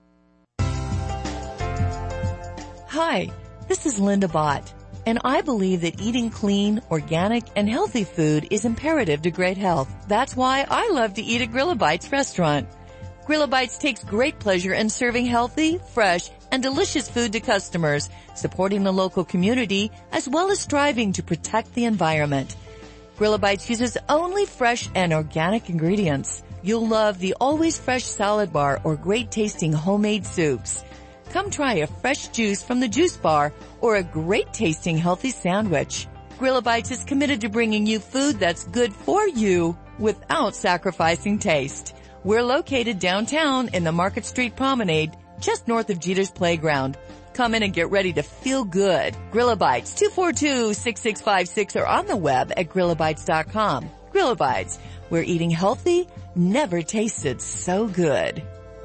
Hi, this is Linda Bott, and I believe that eating clean, organic, and healthy food is imperative to great health. That's why I love to eat at Grillabites restaurant. Grillabites takes great pleasure in serving healthy, fresh, and delicious food to customers, supporting the local community, as well as striving to protect the environment. Grillabites uses only fresh and organic ingredients. You'll love the always fresh salad bar or great tasting homemade soups. Come try a fresh juice from the juice bar or a great tasting healthy sandwich. Grillabites is committed to bringing you food that's good for you without sacrificing taste. We're located downtown in the Market Street Promenade, just north of Jeter's Playground. Come in and get ready to feel good. Grillabites, 242-6656 or on the web at grillabites.com. Grillabites, where eating healthy never tasted so good.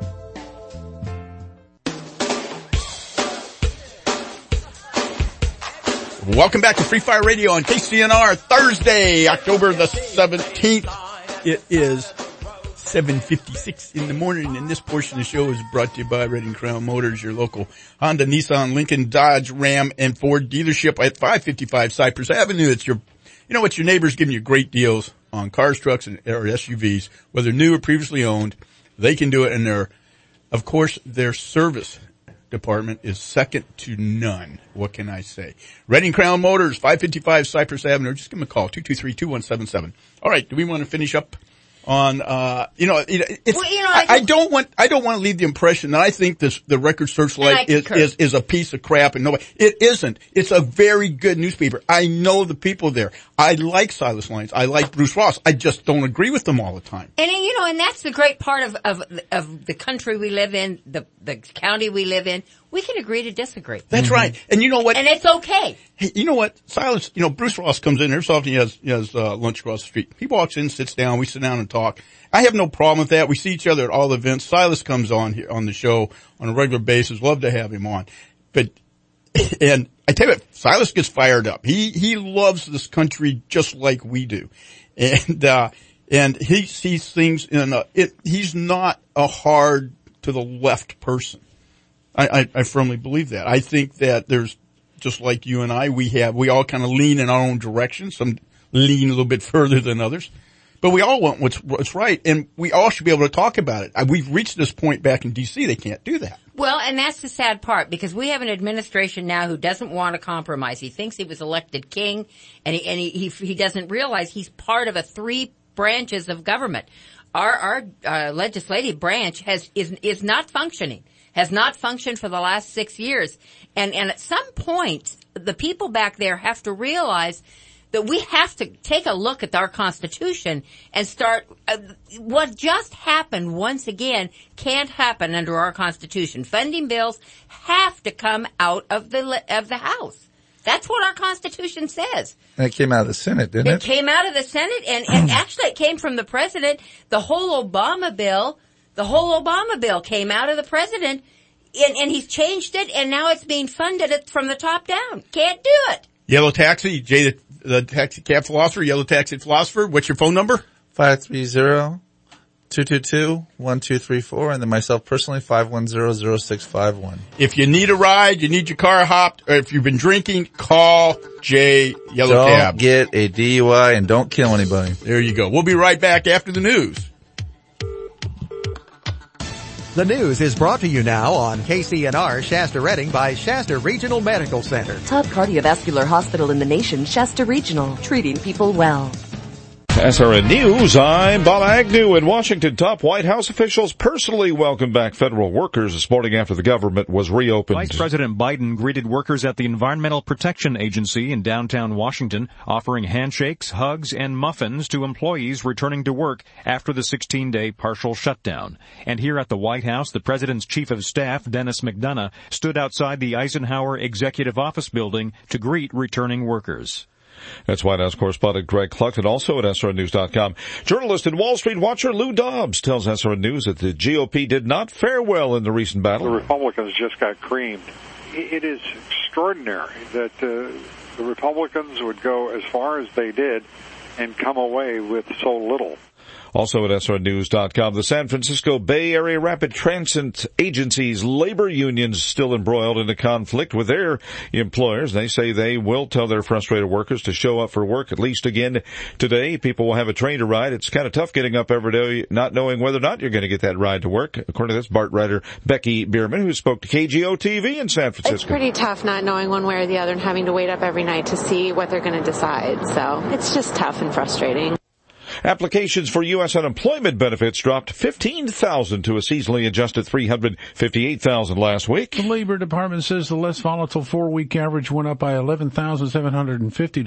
Welcome back to Free Fire Radio on KCNR, Thursday, October the 17th. It is 7:56 in the morning, and this portion of the show is brought to you by Redding Crown Motors, your local Honda, Nissan, Lincoln, Dodge, Ram, and Ford dealership at 555 Cypress Avenue. It's your neighbors giving you great deals on cars, trucks, or SUVs, whether new or previously owned. They can do it, and their service department is second to none. What can I say? Redding Crown Motors, 555 Cypress Avenue. Just give them a call, 223-2177. All right, do we want to finish up on, I don't want to leave the impression that I think the Record Searchlight is a piece of crap and nobody, it isn't. It's a very good newspaper. I know the people there. I like Silas Lyons. I like Bruce Ross. I just don't agree with them all the time. And and that's the great part of the country we live in, the county we live in. We can agree to disagree. That's right. And you know what? And it's okay. Hey, you know what? Silas, Bruce Ross comes in there so often he has lunch across the street. He walks in, sits down, we sit down and talk. I have no problem with that. We see each other at all events. Silas comes on here on the show on a regular basis. Love to have him on. And I tell you what, Silas gets fired up. He loves this country just like we do. And he sees things he's not a hard to the left person. I firmly believe that. I think that there's, just like you and I, we all kind of lean in our own direction. Some lean a little bit further than others. But we all want what's right, and we all should be able to talk about it. We've reached this point back in D.C. They can't do that. Well, and that's the sad part, because we have an administration now who doesn't want to compromise. He thinks he was elected king, and he doesn't realize he's part of 3 branches of government. Our legislative branch is not functioning. Has not functioned for the last 6 years. And at some point, the people back there have to realize that we have to take a look at our Constitution and start, what just happened once again can't happen under our Constitution. Funding bills have to come out of the House. That's what our Constitution says. And it came out of the Senate, didn't it? It came out of the Senate, and actually it came from the President. The whole Obama bill came out of the President, and he's changed it, and now it's being funded from the top down. Can't do it. Yellow Taxi, Jay, the taxi cab philosopher, Yellow Taxi philosopher. What's your phone number? 530-222-1234, and then myself personally, 510-0651. If you need a ride, you need your car hopped, or if you've been drinking, call Jay Yellow Cab. Don't get a DUI and don't kill anybody. There you go. We'll be right back after the news. The news is brought to you now on KCNR Shasta Redding by Shasta Regional Medical Center. Top cardiovascular hospital in the nation, Shasta Regional, treating people well. SRN News, I'm Bob Agnew. In Washington, top White House officials personally welcomed back federal workers this morning after the government was reopened. Vice President Biden greeted workers at the Environmental Protection Agency in downtown Washington, offering handshakes, hugs, and muffins to employees returning to work after the 16-day partial shutdown. And here at the White House, the president's chief of staff, Dennis McDonough, stood outside the Eisenhower Executive Office building to greet returning workers. That's White House correspondent Greg Cluckton, also at SRNnews.com. Journalist and Wall Street watcher Lou Dobbs tells SRN News that the GOP did not fare well in the recent battle. The Republicans just got creamed. It is extraordinary that the Republicans would go as far as they did and come away with so little. Also at SRNnews.com, the San Francisco Bay Area Rapid Transit Agency's labor unions still embroiled in a conflict with their employers. They say they will tell their frustrated workers to show up for work at least again today. People will have a train to ride. It's kind of tough getting up every day not knowing whether or not you're going to get that ride to work. According to this, BART writer Becky Bierman, who spoke to KGO-TV in San Francisco. It's pretty tough not knowing one way or the other and having to wait up every night to see what they're going to decide. So it's just tough and frustrating. Applications for U.S. unemployment benefits dropped 15,000 to a seasonally adjusted 358,000 last week. The Labor Department says the less volatile 4-week average went up by 11,750 to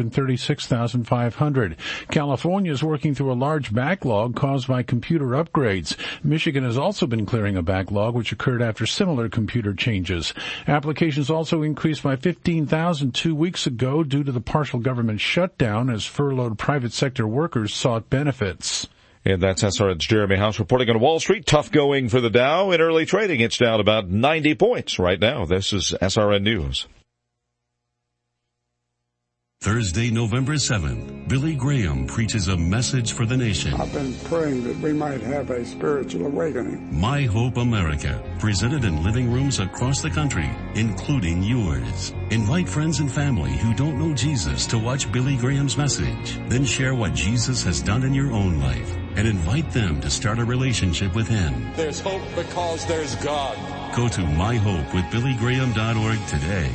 336,500. California is working through a large backlog caused by computer upgrades. Michigan has also been clearing a backlog which occurred after similar computer changes. Applications also increased by 15,000 2 weeks ago due to the partial government shutdown as furloughed private sector workers sought benefits. And that's SRN's Jeremy House reporting on Wall Street. Tough going for the Dow in early trading. It's down about 90 points right now. This is SRN News. Thursday, November 7th, Billy Graham preaches a message for the nation. I've been praying that we might have a spiritual awakening. My Hope America, presented in living rooms across the country, including yours. Invite friends and family who don't know Jesus to watch Billy Graham's message. Then share what Jesus has done in your own life and invite them to start a relationship with Him. There's hope because there's God. Go to myhopewithbillygraham.org today.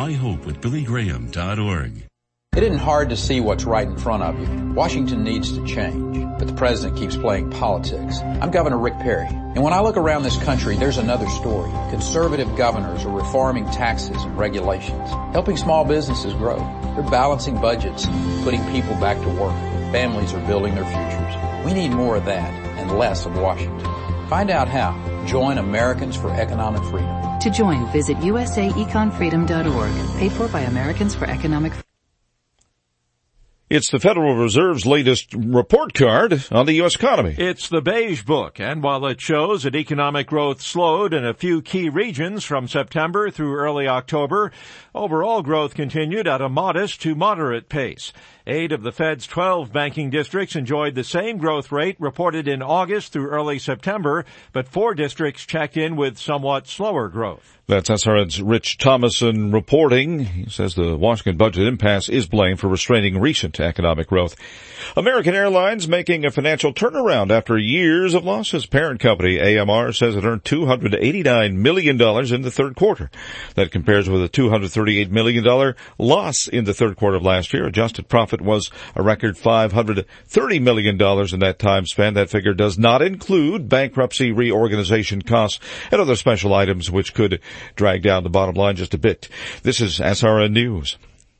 myhopewithbillygraham.org. It isn't hard to see what's right in front of you. Washington needs to change, but the president keeps playing politics. I'm Governor Rick Perry, and when I look around this country, there's another story. Conservative governors are reforming taxes and regulations, helping small businesses grow. They're balancing budgets, putting people back to work. Families are building their futures. We need more of that and less of Washington. Find out how. Join Americans for Economic Freedom. To join, visit usaeconfreedom.org. Paid for by Americans for Economic Freedom. It's the Federal Reserve's latest report card on the U.S. economy. It's the Beige Book, and while it shows that economic growth slowed in a few key regions from September through early October, overall growth continued at a modest to moderate pace. 8 of the Fed's 12 banking districts enjoyed the same growth rate reported in August through early September, but 4 districts checked in with somewhat slower growth. That's SRN's Rich Thomason reporting. He says the Washington budget impasse is blamed for restraining recent economic growth. American Airlines making a financial turnaround after years of losses. Parent company AMR says it earned $289 million in the third quarter. That compares with a $238 million loss in the third quarter of last year. Adjusted profit was a record $530 million in that time span. That figure does not include bankruptcy, reorganization costs, and other special items which could drag down the bottom line just a bit. This is SRN News.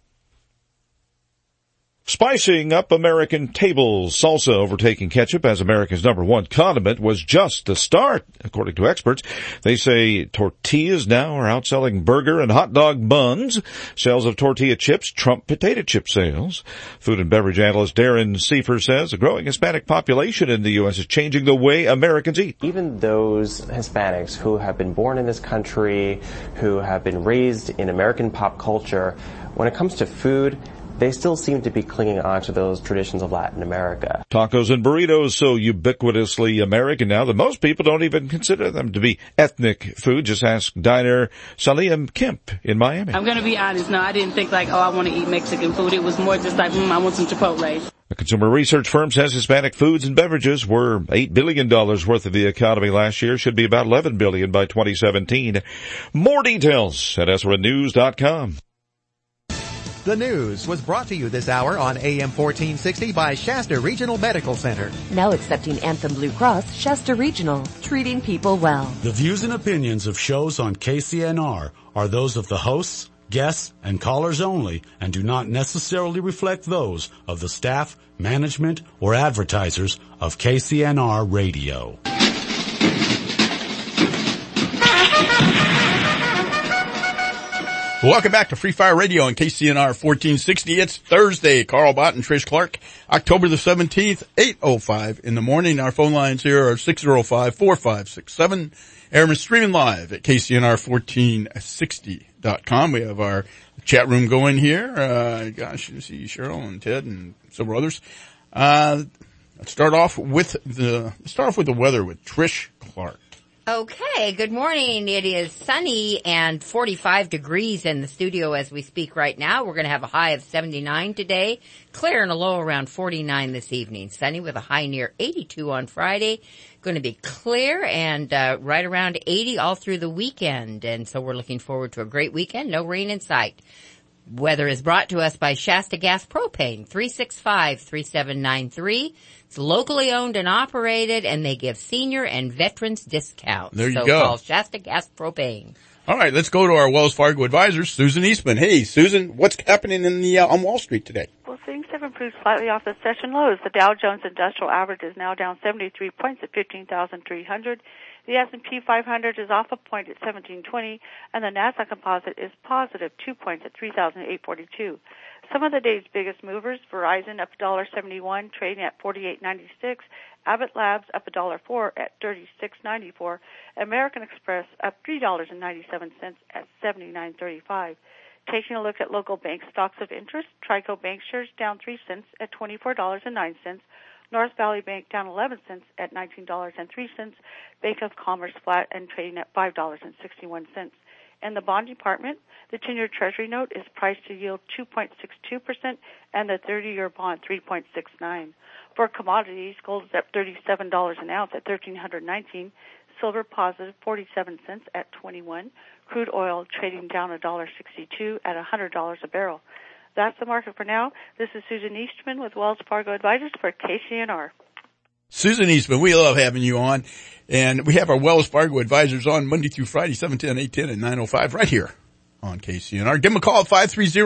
Spicing up American tables. Salsa overtaking ketchup as America's #1 condiment was just the start, according to experts. They say tortillas now are outselling burger and hot dog buns. Sales of tortilla chips trump potato chip sales. Food and beverage analyst Darren Seifer says a growing Hispanic population in the U.S. is changing the way Americans eat. Even those Hispanics who have been born in this country, who have been raised in American pop culture, when it comes to food, they still seem to be clinging on to those traditions of Latin America. Tacos and burritos so ubiquitously American now that most people don't even consider them to be ethnic food. Just ask diner Salim Kemp in Miami. I'm going to be honest. No, I didn't think I want to eat Mexican food. It was more just I want some Chipotle. A consumer research firm says Hispanic foods and beverages were $8 billion worth of the economy last year, should be about $11 billion by 2017. More details at SRNews.com. The news was brought to you this hour on AM 1460 by Shasta Regional Medical Center. Now accepting Anthem Blue Cross, Shasta Regional, treating people well. The views and opinions of shows on KCNR are those of the hosts, guests, and callers only and do not necessarily reflect those of the staff, management, or advertisers of KCNR Radio. Welcome back to Free Fire Radio on KCNR 1460. It's Thursday. Carl Bott and Trish Clark, October the 17th, 8:05 in the morning. Our phone lines here are 605-4567. Airman streaming live at KCNR1460.com. We have our chat room going here. Gosh, you see Cheryl and Ted and several others. Let's start off with the weather with Trish Clark. Okay, good morning. It is sunny and 45 degrees in the studio as we speak right now. We're going to have a high of 79 today, clear and a low around 49 this evening. Sunny with a high near 82 on Friday. Going to be clear and right around 80 all through the weekend. And so we're looking forward to a great weekend. No rain in sight. Weather is brought to us by Shasta Gas Propane, 365-3793. It's locally owned and operated, and they give senior and veterans discounts. There you so go. Call Shasta Gas Propane. All right, let's go to our Wells Fargo advisor, Susan Eastman. Hey, Susan, what's happening in the on Wall Street today? Well, things have improved slightly off the session lows. The Dow Jones Industrial Average is now down 73 points at 15,300. The S&P 500 is off a point at 1720, and the Nasdaq Composite is positive 2 points at 3,842. Some of the day's biggest movers: Verizon up $1.71, trading at $48.96. Abbott Labs up $1.04 at $36.94. American Express up $3.97 at $79.35. Taking a look at local bank stocks of interest: Trico Bank shares down 3 cents at $24.09. North Valley Bank down 11 cents at $19.03. Bank of Commerce flat and trading at $5.61. In the bond department, the 10-year Treasury note is priced to yield 2.62% and the 30-year bond 3.69. For commodities, gold is up $37 an ounce at $1,319. Silver positive 47 cents at 21. Crude oil trading down $1.62 at $100 a barrel. That's the market for now. This is Susan Eastman with Wells Fargo Advisors for KCNR. Susan Eastman, we love having you on. And we have our Wells Fargo advisors on Monday through Friday, 710, 810, and 905 right here on KCNR. Give them a call at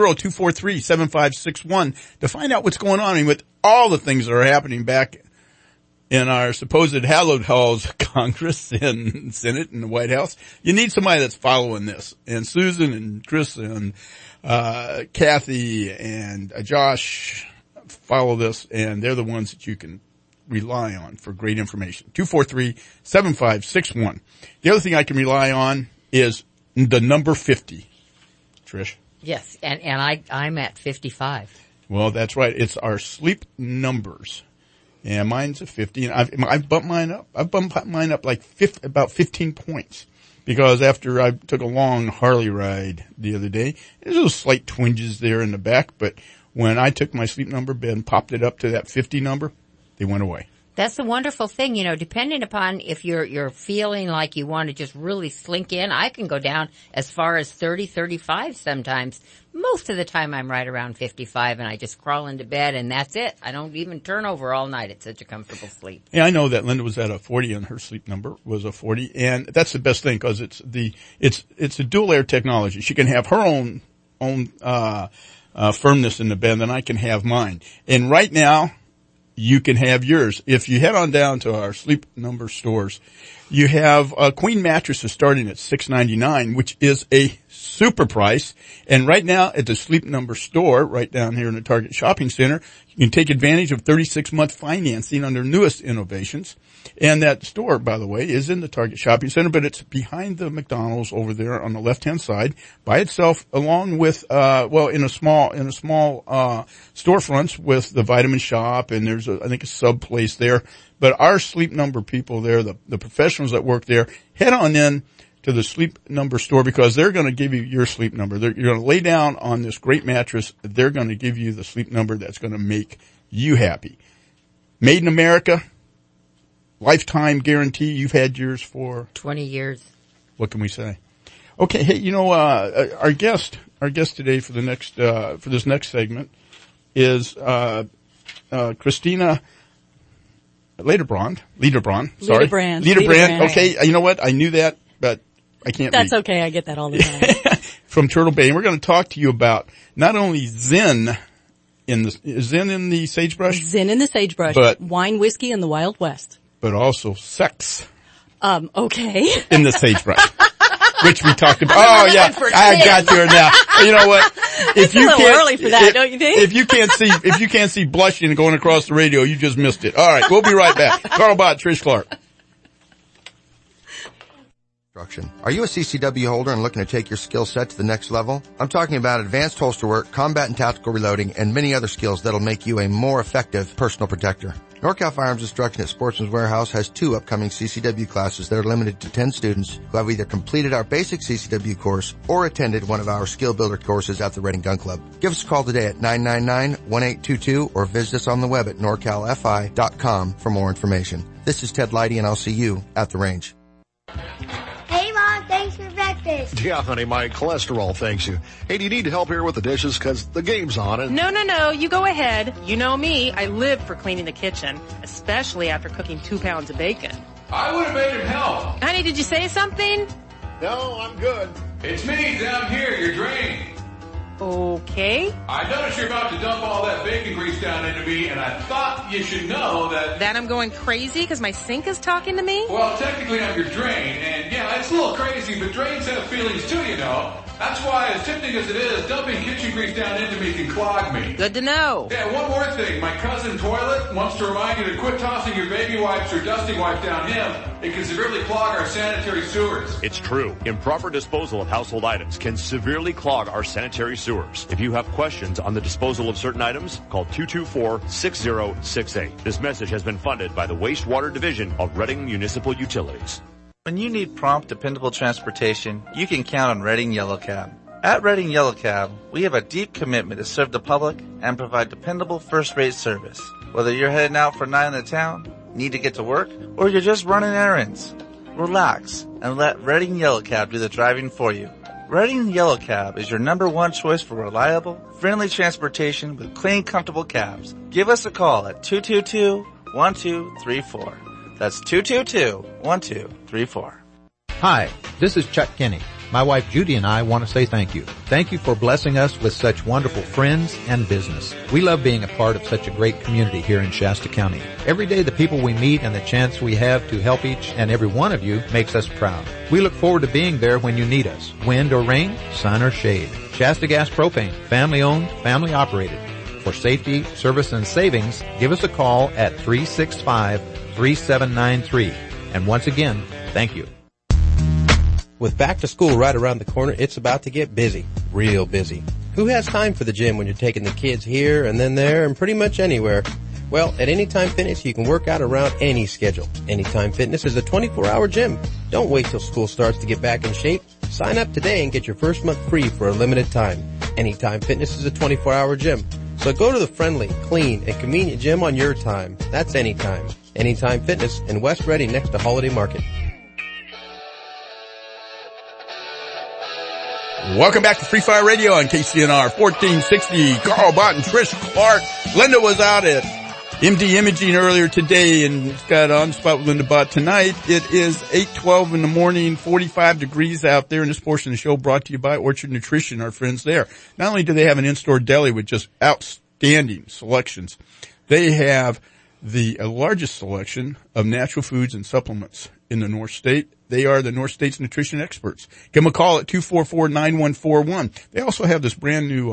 530-243-7561 to find out what's going on. And with all the things that are happening back in our supposed hallowed halls of Congress and Senate and the White House, you need somebody that's following this. And Susan and Chris and Kathy and Josh follow this, and they're the ones that you can rely on for great information. 243-7561. The other thing I can rely on is the number 50. Trish? Yes, and I'm at 55. Well, that's right. It's our sleep numbers. And mine's a 50, and I've bumped mine up. I've bumped mine up like about 15 points. Because after I took a long Harley ride the other day, there's those slight twinges there in the back, but when I took my sleep number and popped it up to that 50 number, they went away. That's the wonderful thing, depending upon if you're feeling like you want to just really slink in, I can go down as far as 30, 35 sometimes. Most of the time I'm right around 55 and I just crawl into bed and that's it. I don't even turn over all night. It's such a comfortable sleep. Yeah, I know that Linda was at a 40 and her sleep number was a 40, and that's the best thing because it's a dual air technology. She can have her own firmness in the bed and I can have mine. And right now, you can have yours. If you head on down to our Sleep Number stores, you have queen mattresses starting at $6.99, which is a super price. And right now at the Sleep Number store, right down here in the Target Shopping Center, you can take advantage of 36-month financing on their newest innovations. And that store, by the way, is in the Target Shopping Center, but it's behind the McDonald's over there on the left-hand side by itself, along with, in a small storefronts with the Vitamin Shop, and there's I think a sub place there. But our Sleep Number people there, the professionals that work there, head on in to the Sleep Number store because they're going to give you your sleep number. You're going to lay down on this great mattress. They're going to give you the sleep number that's going to make you happy. Made in America, lifetime guarantee. You've had yours for 20 years. What can we say? Okay, hey, our guest today for this next segment is Christina Lederbrand. Sorry. Lederbrand. Okay, you know what? I knew that, but I can't read. That's okay. I get that all the time. From Turtle Bay. And we're going to talk to you about not only Zen in the sagebrush? Zen in the sagebrush. But wine, whiskey, and the Wild West. But also sex. Okay. In the sagebrush. Which we talked about. Oh yeah, I got to her now. You know what? It's a little early for that, don't you think? If you can't see blushing going across the radio, you just missed it. All right, we'll be right back. Carl Bott, Trish Clark. Are you a CCW holder and looking to take your skill set to the next level? I'm talking about advanced holster work, combat and tactical reloading, and many other skills that'll make you a more effective personal protector. NorCal Firearms Instruction at Sportsman's Warehouse has 2 upcoming CCW classes that are limited to 10 students who have either completed our basic CCW course or attended one of our skill builder courses at the Reading Gun Club. Give us a call today at 999-1822 or visit us on the web at norcalfi.com for more information. This is Ted Leidy, and I'll see you at the range. Hey, Mom, thanks for breakfast. Yeah, honey, my cholesterol thanks you. Hey, do you need help here with the dishes? Because the game's on. And No, you go ahead. You know me. I live for cleaning the kitchen, especially after cooking 2 pounds of bacon. I would have made him help. Honey, did you say something? No, I'm good. It's me down here, your drain. Okay. I noticed you're about to dump all that bacon grease down into me, and I thought you should know that... That I'm going crazy because my sink is talking to me? Well, technically I'm your drain, and yeah, it's a little crazy, but drains have feelings too, you know. That's why, as tempting as it is, dumping kitchen grease down into me can clog me. Good to know. Yeah, one more thing. My cousin Toilet wants to remind you to quit tossing your baby wipes or dusting wipes down him. It can severely clog our sanitary sewers. It's true. Improper disposal of household items can severely clog our sanitary sewers. If you have questions on the disposal of certain items, call 224-6068. This message has been funded by the Wastewater Division of Reading Municipal Utilities. When you need prompt, dependable transportation, you can count on Reading Yellow Cab. At Reading Yellow Cab, we have a deep commitment to serve the public and provide dependable first-rate service. Whether you're heading out for a night in the town, need to get to work, or you're just running errands, relax and let Reading Yellow Cab do the driving for you. Reading Yellow Cab is your #1 choice for reliable, friendly transportation with clean, comfortable cabs. Give us a call at 222-1234. That's 222-1234. Hi, this is Chuck Kinney. My wife Judy and I want to say thank you. Thank you for blessing us with such wonderful friends and business. We love being a part of such a great community here in Shasta County. Every day the people we meet and the chance we have to help each and every one of you makes us proud. We look forward to being there when you need us. Wind or rain, sun or shade. Shasta Gas Propane, family owned, family operated. For safety, service, and savings, give us a call at 365-3793. And once again, thank you. With back to school right around the corner, it's about to get busy. Real busy. Who has time for the gym when you're taking the kids here and then there and pretty much anywhere? Well, at Anytime Fitness, you can work out around any schedule. Anytime Fitness is a 24-hour gym. Don't wait till school starts to get back in shape. Sign up today and get your first month free for a limited time. Anytime Fitness is a 24-hour gym. So go to the friendly, clean, and convenient gym on your time. That's Anytime. Anytime Fitness in West Reading next to Holiday Market. Welcome back to Free Fire Radio on KCNR 1460. Carl Bott and Trish Clark. Linda was out at MD Imaging earlier today and got on the spot with Linda Bott tonight. It is 8:12 in the morning, 45 degrees out there, and this portion of the show brought to you by Orchard Nutrition, our friends there. Not only do they have an in-store deli with just outstanding selections, they have the largest selection of natural foods and supplements in the North State. They are the North State's nutrition experts. Give them a call at 244-9141. They also have this brand new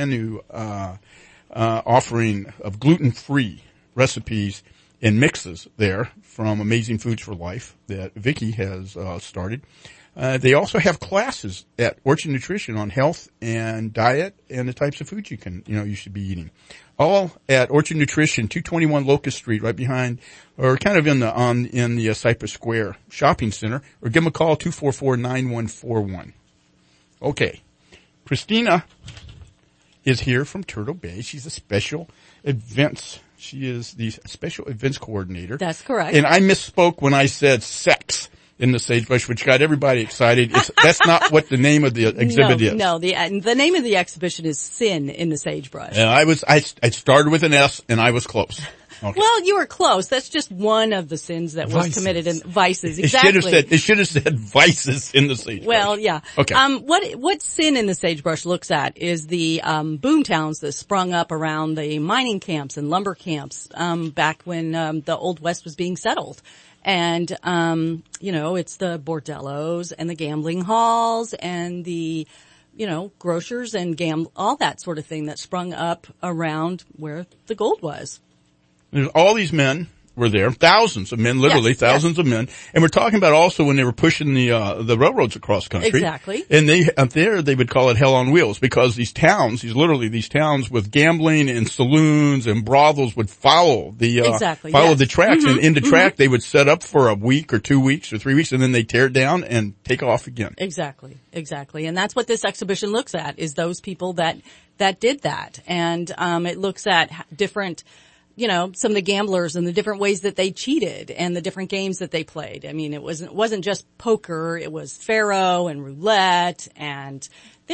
offering of gluten-free recipes and mixes there from Amazing Foods for Life that Vicki has started. They also have classes at Orchard Nutrition on health and diet and the types of foods you should be eating. All at Orchard Nutrition, 221 Locust Street, right behind, or kind of in the Cypress Square Shopping Center, or give them a call, 244-9141. Okay. Christina is here from Turtle Bay. She's a special events. She is the special events coordinator. That's correct. And I misspoke when I said sex in the sagebrush, which got everybody excited. That's not what the name of the exhibit is. No, the name of the exhibition is Sin in the Sagebrush. And I started with an S and I was close. Okay. Well, you were close. That's just one of the sins that was committed in vices. Exactly. It should have said vices in the sagebrush. Well, yeah. Okay. What Sin in the Sagebrush looks at is the boom towns that sprung up around the mining camps and lumber camps back when the Old West was being settled. And it's the bordellos and the gambling halls and the grocers and all that sort of thing that sprung up around where the gold was. There's all these men were there, thousands of men, literally thousands of men. And we're talking about also when they were pushing the railroads across country. Exactly. And up there they would call it hell on wheels because these towns with gambling and saloons and brothels would follow the tracks. And in the track they would set up for a week or 2 weeks or 3 weeks and then they tear it down and take off again. Exactly. And that's what this exhibition looks at, is those people that did that. And it looks at different some of the gamblers and the different ways that they cheated and the different games that they played. I mean, it wasn't just poker. It was faro and roulette and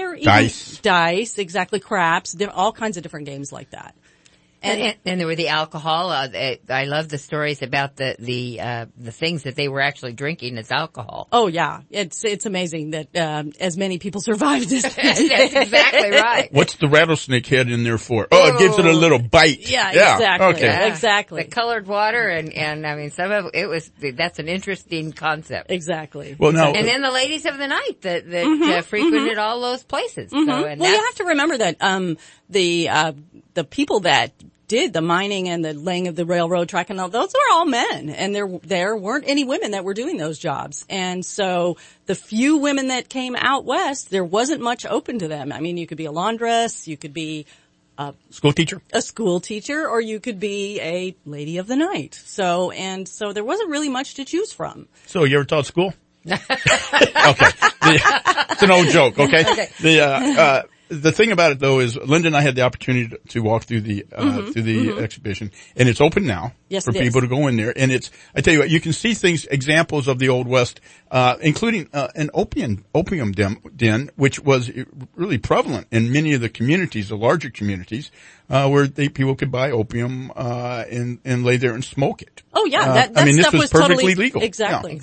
dice, exactly, craps, all kinds of different games like that. And there were the alcohol. I love the stories about the things that they were actually drinking as alcohol. Oh yeah, it's amazing that as many people survived this. That's exactly right. What's the rattlesnake head in there for? Oh, it gives it a little bite. Yeah, exactly. Okay. Yeah, exactly. The colored water and I mean some of that's an interesting concept. Exactly. Well, now and then the ladies of the night that frequented all those places. Mm-hmm. So, you have to remember that the people that did the mining and the laying of the railroad track and all, those were all men, and there weren't any women that were doing those jobs. And so the few women that came out west, there wasn't much open to them. I mean, you could be a laundress, you could be a school teacher, or you could be a lady of the night. So there wasn't really much to choose from. So you ever taught school? Okay. It's an old joke, okay? The thing about it though is Linda and I had the opportunity to walk through the exhibition, and it's open now for people to go in there. And I tell you what, you can see examples of the Old West, including, an opium den, which was really prevalent in many of the communities, the larger communities, where people could buy opium, and lay there and smoke it. Oh yeah, this was perfectly legal. Exactly.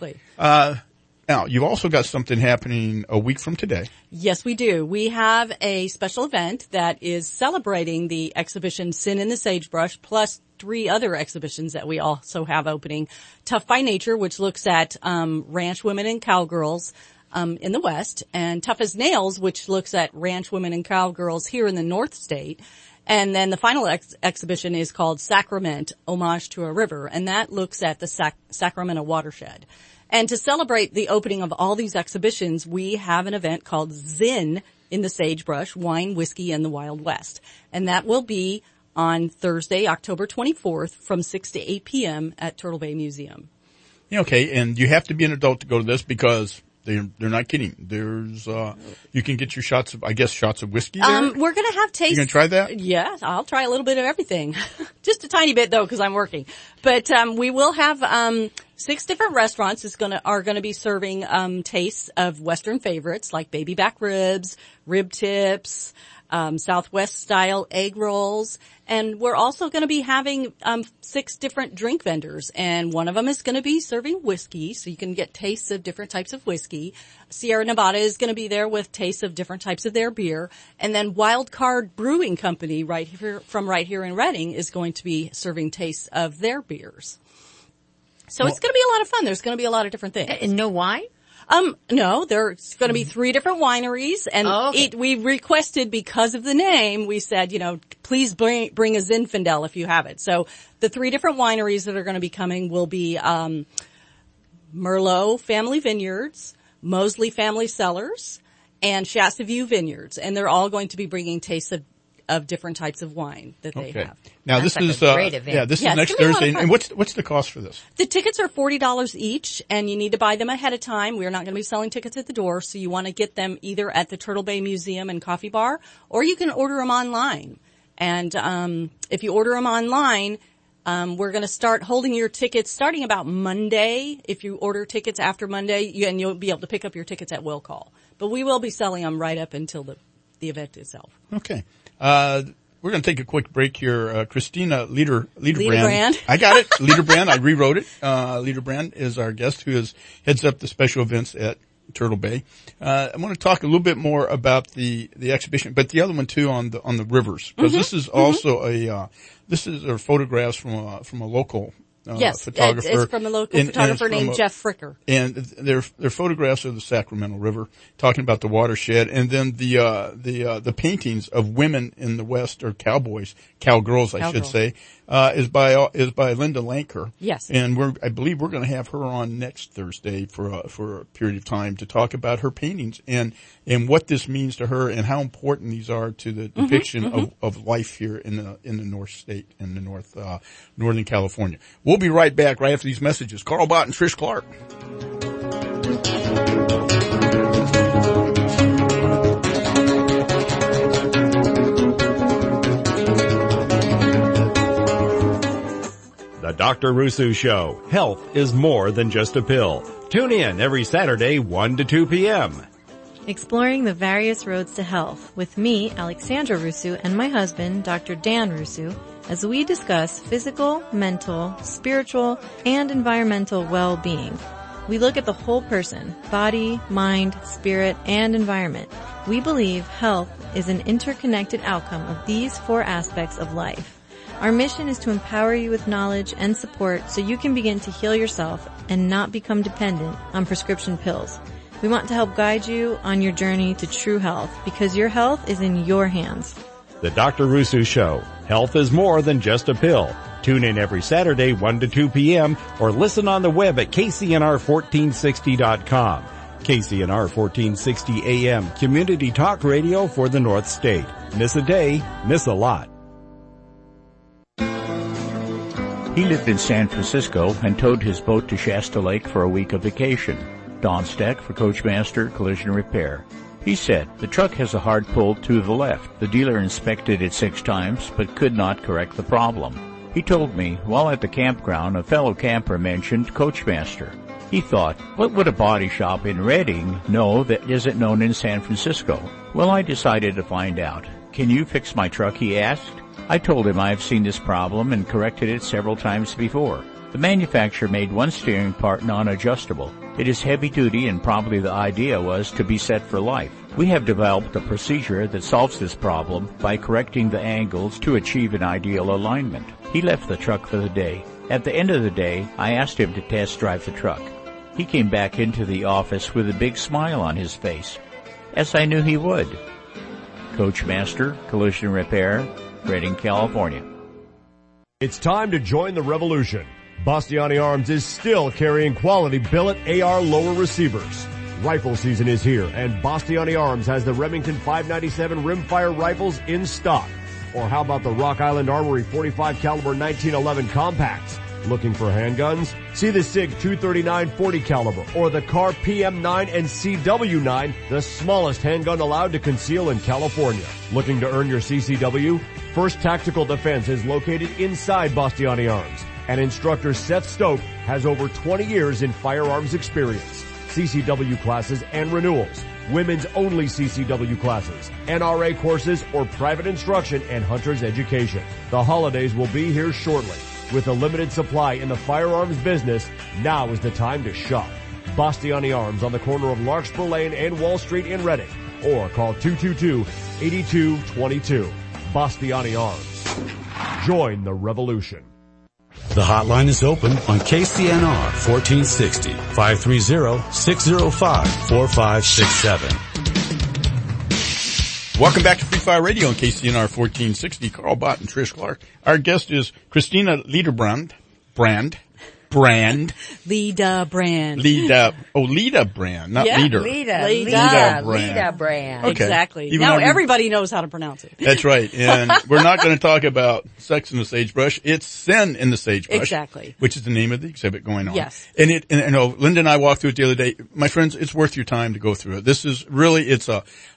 Now, you've also got something happening a week from today. Yes, we do. We have a special event that is celebrating the exhibition Sin in the Sagebrush, plus 3 other exhibitions that we also have opening. Tough by Nature, which looks at ranch women and cowgirls in the West, and Tough as Nails, which looks at ranch women and cowgirls here in the North State. And then the final exhibition is called Sacrament, Homage to a River, and that looks at the Sacramento watershed. And to celebrate the opening of all these exhibitions, we have an event called Zin in the Sagebrush, Wine, Whiskey, and the Wild West. And that will be on Thursday, October 24th from 6 to 8 p.m. at Turtle Bay Museum. Okay, and you have to be an adult to go to this because they're not kidding. There's you can get your shots of whiskey there. We're going to have taste. You going to try that? Yeah, I'll try a little bit of everything. Just a tiny bit though, because I'm working. But we will have 6 different restaurants are going to be serving tastes of Western favorites like baby back ribs, rib tips, Southwest style egg rolls, and we're also going to be having 6 different drink vendors, and one of them is going to be serving whiskey, so you can get tastes of different types of whiskey. Sierra Nevada is going to be there with tastes of different types of their beer, and then Wild Card Brewing Company right here in Reading is going to be serving tastes of their beers. So it's going to be a lot of fun. There's going to be a lot of different things. And no wine? No, there's going to be 3 different wineries, and we requested, because of the name, we said, please bring a Zinfandel if you have it. So the 3 different wineries that are going to be coming will be Merlot Family Vineyards, Mosley Family Cellars, and Shasta View Vineyards, and they're all going to be bringing tastes of different types of wine that they have. Now That's this is a great event. this is next Thursday. And what's the cost for this? The tickets are $40 each, and you need to buy them ahead of time. We're not going to be selling tickets at the door, so you want to get them either at the Turtle Bay Museum and Coffee Bar, or you can order them online. And if you order them online, we're going to start holding your tickets starting about Monday. If you order tickets after Monday, you'll be able to pick up your tickets at will call. But we will be selling them right up until the event itself. Okay. We're going to take a quick break here. Christina Liederbrand. I got it. Liederbrand. I rewrote it. Liederbrand is our guest who heads up the special events at Turtle Bay. I want to talk a little bit more about the exhibition, but the other one too on the rivers, because this is also this is photographs from a local photographer. It's from a local photographer named Jeff Fricker. And they're photographs of the Sacramento River, talking about the watershed, and then the paintings of women in the West, or cowgirls, I should say, is by Linda Lanker. Yes. And I believe we're going to have her on next Thursday for a period of time to talk about her paintings and what this means to her and how important these are to the depiction of life here in the North State, in the Northern California. We'll be right back right after these messages. Carl Bott and Trish Clark. The Dr. Rusu Show. Health is more than just a pill. Tune in every Saturday, 1 to 2 p.m. Exploring the various roads to health with me, Alexandra Rusu, and my husband, Dr. Dan Rusu, as we discuss physical, mental, spiritual, and environmental well-being. We look at the whole person, body, mind, spirit, and environment. We believe health is an interconnected outcome of these 4 aspects of life. Our mission is to empower you with knowledge and support so you can begin to heal yourself and not become dependent on prescription pills. We want to help guide you on your journey to true health because your health is in your hands. The Dr. Rusu Show. Health is more than just a pill. Tune in every Saturday, 1 to 2 p.m. or listen on the web at KCNR1460.com. KCNR 1460 AM, community talk radio for the North State. Miss a day, miss a lot. He lived in San Francisco and towed his boat to Shasta Lake for a week of vacation. Don Steck for Coachmaster Collision Repair. He said, the truck has a hard pull to the left. The dealer inspected it 6 times, but could not correct the problem. He told me, while at the campground, a fellow camper mentioned Coachmaster. He thought, what would a body shop in Redding know that isn't known in San Francisco? Well, I decided to find out. Can you fix my truck, he asked. I told him I have seen this problem and corrected it several times before. The manufacturer made one steering part non-adjustable. It is heavy duty and probably the idea was to be set for life. We have developed a procedure that solves this problem by correcting the angles to achieve an ideal alignment. He left the truck for the day. At the end of the day, I asked him to test drive the truck. He came back into the office with a big smile on his face, as I knew he would. Coachmaster Collision Repair, Redding, California. It's time to join the revolution. Bastiani Arms is still carrying quality billet AR lower receivers. Rifle season is here, and Bastiani Arms has the Remington 597 rimfire rifles in stock. Or how about the Rock Island Armory 45 caliber 1911 compacts? Looking for handguns? See the SIG 239 40 caliber or the CAR PM9 and CW9, the smallest handgun allowed to conceal in California. Looking to earn your CCW? First Tactical Defense is located inside Bastiani Arms, and instructor Seth Stoke has over 20 years in firearms experience. CCW classes and renewals, women's only CCW classes, NRA courses, or private instruction and hunter's education. The holidays will be here shortly. With a limited supply in the firearms business, now is the time to shop. Bastiani Arms on the corner of Larkspur Lane and Wall Street in Redding, or call 222-8222. Bastiani Arms. Join the revolution. The hotline is open on KCNR 1460, 530-605-4567. Welcome back to Free Fire Radio on KCNR 1460. Carl Bott and Trish Clark. Our guest is Christina Liederbrand. brand. Leda brand. Leda brand, not leader. Leda brand. Okay. Exactly. Even Now though everybody knows how to pronounce it. That's right. And we're not going to talk about sex in the sagebrush. It's sin in the sagebrush. Exactly. Which is the name of the exhibit going on. Yes. And you know, Linda and I walked through it the other day. My friends, it's worth your time to go through it. This is really, it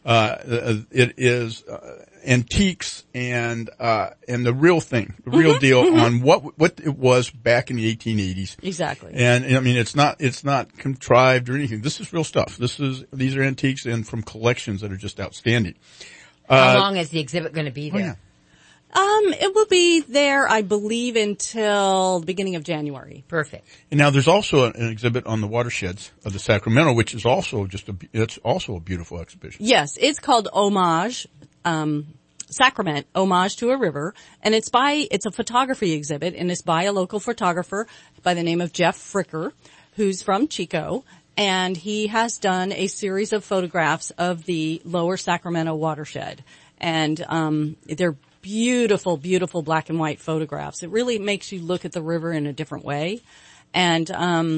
is antiques and the real thing, the real deal on what it was back in the 1880s. Exactly. And I mean, it's not contrived or anything. This is real stuff. These are antiques and from collections that are just outstanding. How long is the exhibit going to be there? Oh, yeah. It will be there, I believe, until the beginning of January. Perfect. And now there's also an exhibit on the watersheds of the Sacramento, which is also it's also a beautiful exhibition. Yes, it's called Homage, Sacrament, Homage to a River, and it's a photography exhibit, and it's by a local photographer by the name of Jeff Fricker, who's from Chico, and he has done a series of photographs of the lower Sacramento watershed. And they're beautiful, beautiful black and white photographs. It really makes you look at the river in a different way. And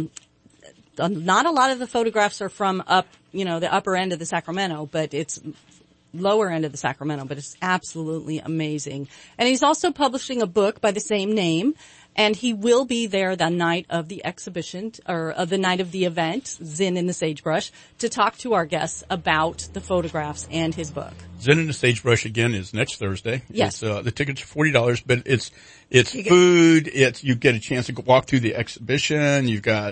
not a lot of the photographs are from the upper end of the Sacramento, but it's lower end of the Sacramento, but it's absolutely amazing. And he's also publishing a book by the same name, and he will be there the night of the exhibition, or the night of the event, Zen in the Sagebrush, to talk to our guests about the photographs and his book. Zen in the Sagebrush again is next Thursday. Yes. The tickets are $40, but it's food. You get a chance to walk through the exhibition. You've got,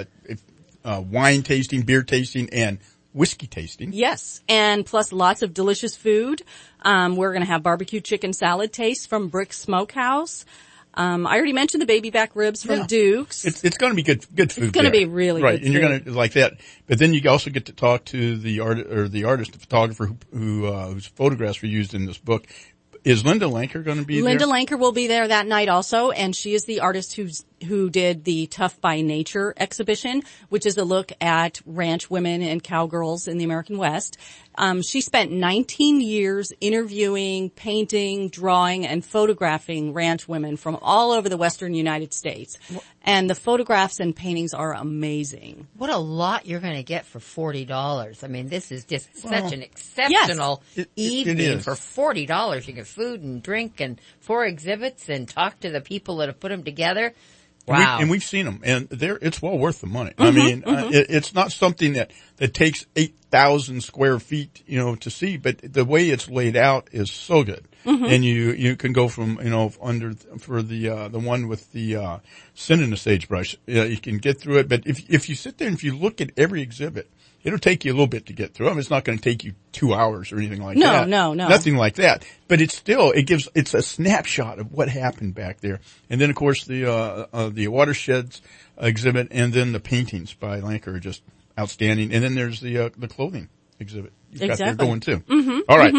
wine tasting, beer tasting, and whiskey tasting. Yes, and plus lots of delicious food. We're going to have barbecue chicken salad taste from Brick Smokehouse. I already mentioned the baby back ribs from Duke's. It's going to be good food. It's going to be really right, good and food. you're going to like that. But then you also get to talk to the artist, the photographer whose photographs were used in this book. Is Linda Lanker going to be there? Linda Lanker will be there that night also, and she is the artist who did the Tough by Nature exhibition, which is a look at ranch women and cowgirls in the American West. She spent 19 years interviewing, painting, drawing, and photographing ranch women from all over the western United States. And the photographs and paintings are amazing. What a lot you're going to get for $40. I mean, this is just such an exceptional evening. For $40. You get food and drink and 4 exhibits and talk to the people that have put them together. Wow. And we've seen them, and it's well worth the money. I mean, it's not something that takes 8,000 square feet, to see, but the way it's laid out is so good. And you can go from, for the one with the, Sin in the Sagebrush, you can get through it, but if you sit there and if you look at every exhibit, it'll take you a little bit to get through them. It's not going to take you 2 hours or anything like that. No. Nothing like that. But it's a snapshot of what happened back there. And then of course the watersheds exhibit and then the paintings by Lanker are just outstanding. And then there's the clothing exhibit you've got there going too. All right.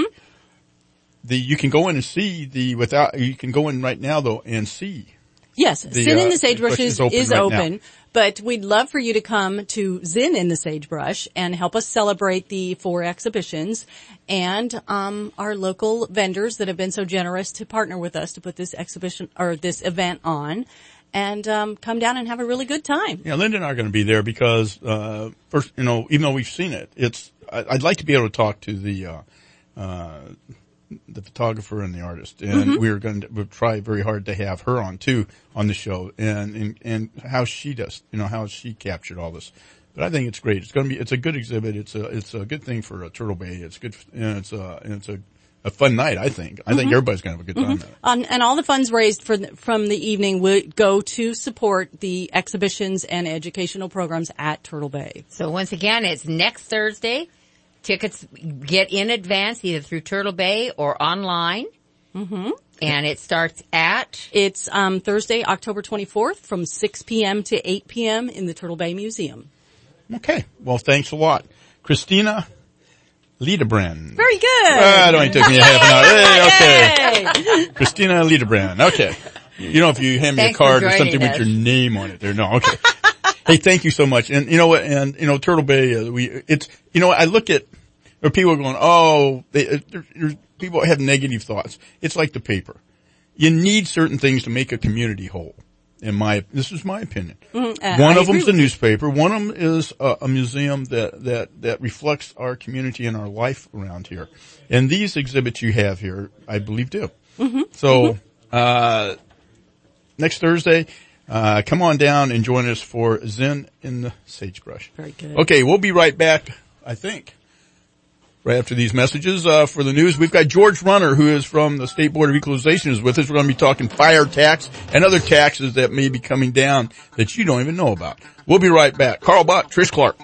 You can go in and see you can go in right now though and see. Yes, Zen in the Sagebrush is open, now. But we'd love for you to come to Zen in the Sagebrush and help us celebrate the 4 exhibitions and our local vendors that have been so generous to partner with us to put this exhibition or this event on. And come down and have a really good time. Yeah, Linda and I are going to be there because first, even though we've seen it, I'd like to be able to talk to the photographer and the artist, and we'll try very hard to have her on too on the show, and how she does, how she captured all this. But I think it's great. It's a good exhibit. It's a good thing for Turtle Bay. It's good, and it's a fun night. I think everybody's gonna have a good time. And all the funds raised from the evening would go to support the exhibitions and educational programs at Turtle Bay. So once again, it's next Thursday. Tickets get in advance either through Turtle Bay or online. And it starts at? It's Thursday, October 24th from 6 p.m. to 8 p.m. in the Turtle Bay Museum. Okay. Well, thanks a lot. Christina Liederbrand. Very good. It only took me a half an hour. Hey, okay. Christina Liederbrand. Okay. If you hand me a card or something with your name on it there. No, okay. Hey, thank you so much. And you know what? And Turtle Bay, I look at, or people are going, people have negative thoughts. It's like the paper. You need certain things to make a community whole. This is my opinion. Mm-hmm. One of them's a newspaper. One of them is a museum that reflects our community and our life around here. And these exhibits you have here, I believe, do. Mm-hmm. So, next Thursday, come on down and join us for Zen in the Sagebrush. Very good. Okay, we'll be right back, I think. Right after these messages, for the news, we've got George Runner, who is from the State Board of Equalization, is with us. We're going to be talking fire tax and other taxes that may be coming down that you don't even know about. We'll be right back. Carl Bott, Trish Clark.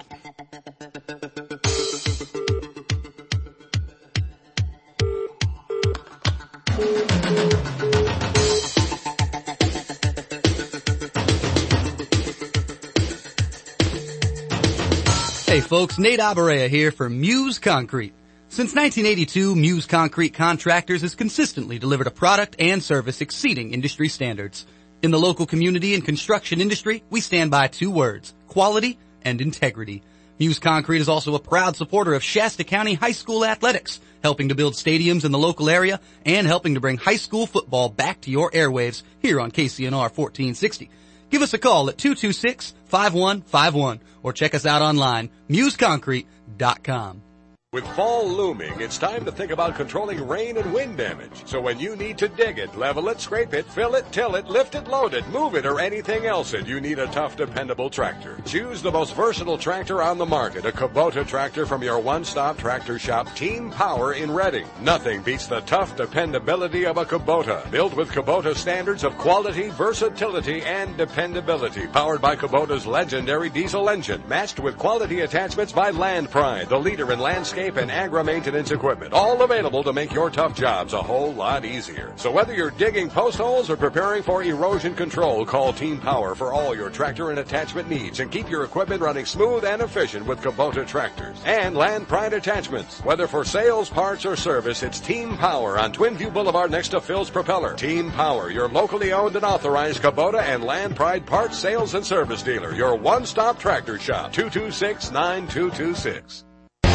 Hey folks, Nate Abarea here for Muse Concrete. Since 1982, Muse Concrete Contractors has consistently delivered a product and service exceeding industry standards. In the local community and construction industry, we stand by two words, quality and integrity. Muse Concrete is also a proud supporter of Shasta County High School athletics, helping to build stadiums in the local area and helping to bring high school football back to your airwaves here on KCNR 1460. Give us a call at 226-5151 or check us out online, museconcrete.com. With fall looming, it's time to think about controlling rain and wind damage. So when you need to dig it, level it, scrape it, fill it, till it, lift it, load it, move it, or anything else, and you need a tough, dependable tractor. Choose the most versatile tractor on the market, a Kubota tractor from your one-stop tractor shop, Team Power in Reading. Nothing beats the tough dependability of a Kubota. Built with Kubota standards of quality, versatility, and dependability. Powered by Kubota's legendary diesel engine. Matched with quality attachments by Land Pride, the leader in landscape and agri-maintenance equipment, all available to make your tough jobs a whole lot easier. So whether you're digging post holes or preparing for erosion control, call Team Power for all your tractor and attachment needs and keep your equipment running smooth and efficient with Kubota tractors. And Land Pride attachments. Whether for sales, parts, or service, it's Team Power on Twinview Boulevard next to Phil's Propeller. Team Power, your locally owned and authorized Kubota and Land Pride parts, sales, and service dealer. Your one-stop tractor shop. 226-9226.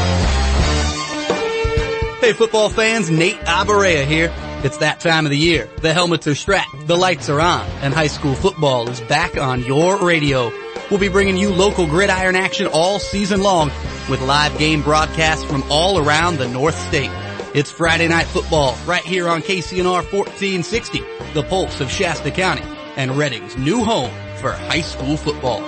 Hey football fans, Nate Abarea here. It's that time of the year. The helmets are strapped, the lights are on, and high school football is back on your radio. We'll be bringing you local gridiron action all season long with live game broadcasts from all around the North State. It's Friday Night Football right here on KCNR 1460, the pulse of Shasta County and Reading's new home for high school football.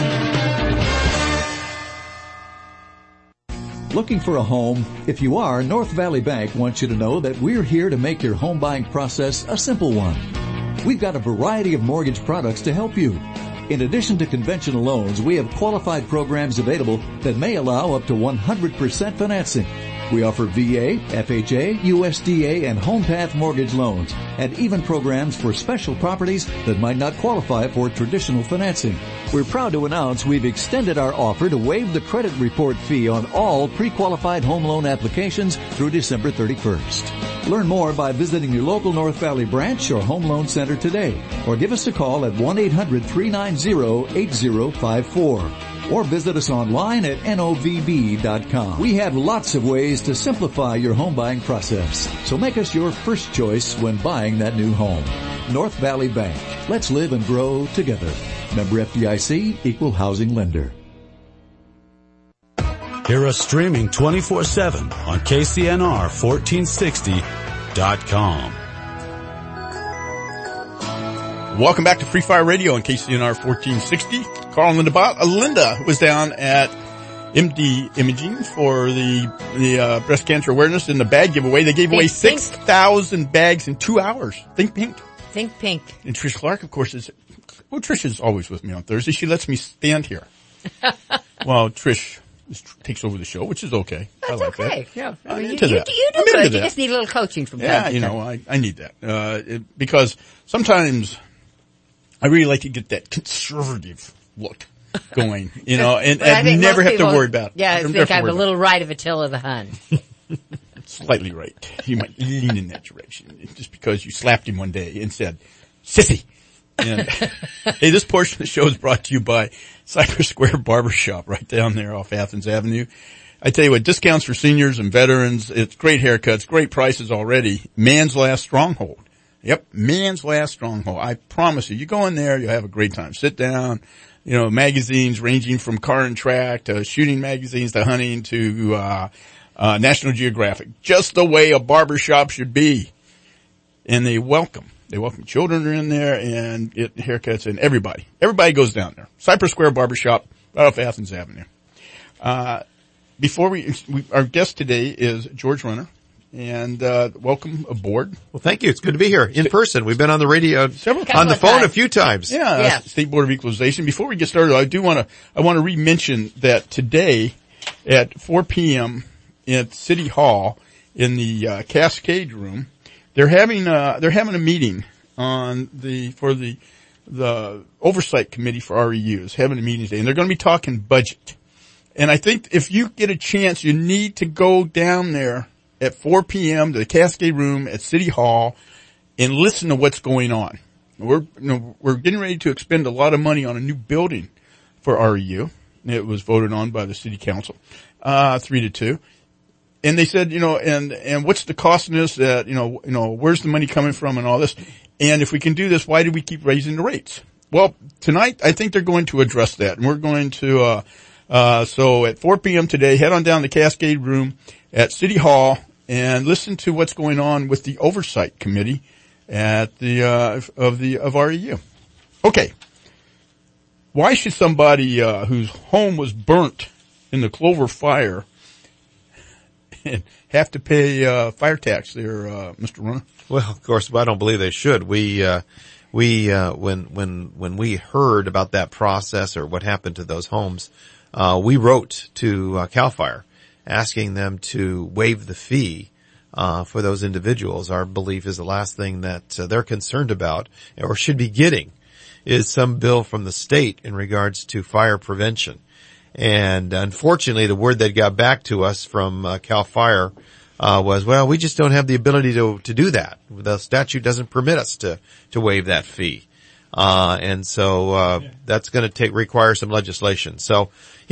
Looking for a home? If you are, North Valley Bank wants you to know that we're here to make your home buying process a simple one. We've got a variety of mortgage products to help you. In addition to conventional loans, we have qualified programs available that may allow up to 100% financing. We offer VA, FHA, USDA, and HomePath mortgage loans, and even programs for special properties that might not qualify for traditional financing. We're proud to announce we've extended our offer to waive the credit report fee on all pre-qualified home loan applications through December 31st. Learn more by visiting your local North Valley branch or home loan center today, or give us a call at 1-800-390-8054. Or visit us online at novb.com. We have lots of ways to simplify your home buying process. So make us your first choice when buying that new home. North Valley Bank. Let's live and grow together. Member FDIC, Equal Housing Lender. Hear us streaming 24/7 on KCNR1460.com. Welcome back to Free Fire Radio on KCNR 1460. Carl and Linda Bott. Linda was down at MD Imaging for the breast cancer awareness and the bag giveaway. They gave away 6,000 bags in 2 hours. Think pink. Think pink. And Trish Clark, of course, Trish is always with me on Thursday. She lets me stand here. Well, Trish takes over the show, which is okay. That's I like okay. that. Yeah. I'm You into do that. good. You just need a little coaching from time to time. Yeah, I need that. Because sometimes I really like to get that conservative look going, and never have to worry about it. Yeah, I think I'm a little right of Attila the Hun. Slightly right. You might lean in that direction just because you slapped him one day and said, "Sissy." And hey, this portion of the show is brought to you by Cypress Square Barbershop right down there off Athens Avenue. I tell you what, discounts for seniors and veterans. It's great haircuts, great prices already. Man's last stronghold. Yep, man's last stronghold. I promise you, you go in there, you'll have a great time. Sit down, magazines ranging from Car and Track to shooting magazines to hunting to National Geographic. Just the way a barbershop should be. And they welcome children are in there and get haircuts and everybody. Everybody goes down there. Cypress Square Barbershop, right off Athens Avenue. Before our guest today is George Runner. And welcome aboard. Well, thank you. It's good to be here in person. We've been on the radio, on the phone a few times. Yeah, State Board of Equalization. Before we get started, I want to re-mention that today at 4 p.m. at City Hall in the Cascade Room, they're having a meeting for the Oversight Committee for REUs, having a meeting today, and they're going to be talking budget. And I think if you get a chance, you need to go down there at 4 p.m. to the Cascade Room at City Hall and listen to what's going on. We're getting ready to expend a lot of money on a new building for REU. It was voted on by the City Council, 3-2. And they said, and what's the cost in this? That, where's the money coming from and all this? And if we can do this, why do we keep raising the rates? Well, tonight, I think they're going to address that. And we're going to, so at 4 p.m. today, head on down to the Cascade Room at City Hall and listen to what's going on with the Oversight Committee at of REU. Okay. Why should somebody, whose home was burnt in the Clover fire have to pay, fire tax there, Mr. Runner? Well, of course, I don't believe they should. When we heard about that process or what happened to those homes, we wrote to CAL FIRE asking them to waive the fee for those individuals. Our belief is the last thing that they're concerned about or should be getting is some bill from the state in regards to fire prevention. And unfortunately, the word that got back to us from CAL FIRE was, well, we just don't have the ability to do that. The statute doesn't permit us to waive that fee. And so that's going to require some legislation. So,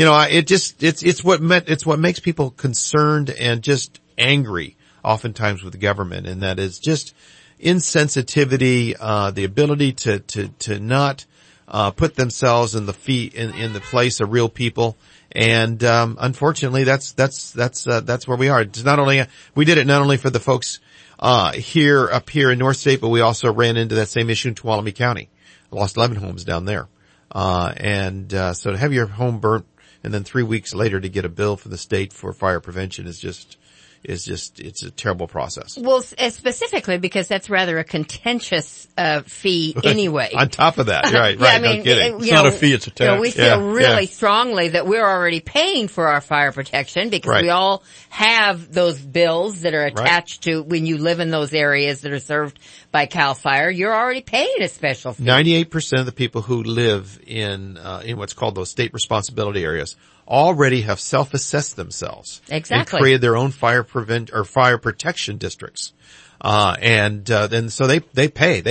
it's what makes people concerned and just angry oftentimes with the government, and that is just insensitivity, the ability to not put themselves in the place of real people. And unfortunately that's where we are. It's not only we did it not only for the folks up here in North State, but we also ran into that same issue in Tuolumne County. I lost 11 homes down there. So to have your home burnt and then 3 weeks later to get a bill from the state for fire prevention is just it's a terrible process. Well, specifically because that's rather a contentious fee anyway. On top of that, right? Yeah, right. No kidding. It's not a fee; it's a tax. We feel really strongly that we're already paying for our fire protection because we all have those bills that are attached to when you live in those areas that are served by CAL FIRE. You're already paying a special fee. 98% of the people who live in what's called those state responsibility areas already have self-assessed themselves. Exactly. And created their own fire protection districts. Then so they pay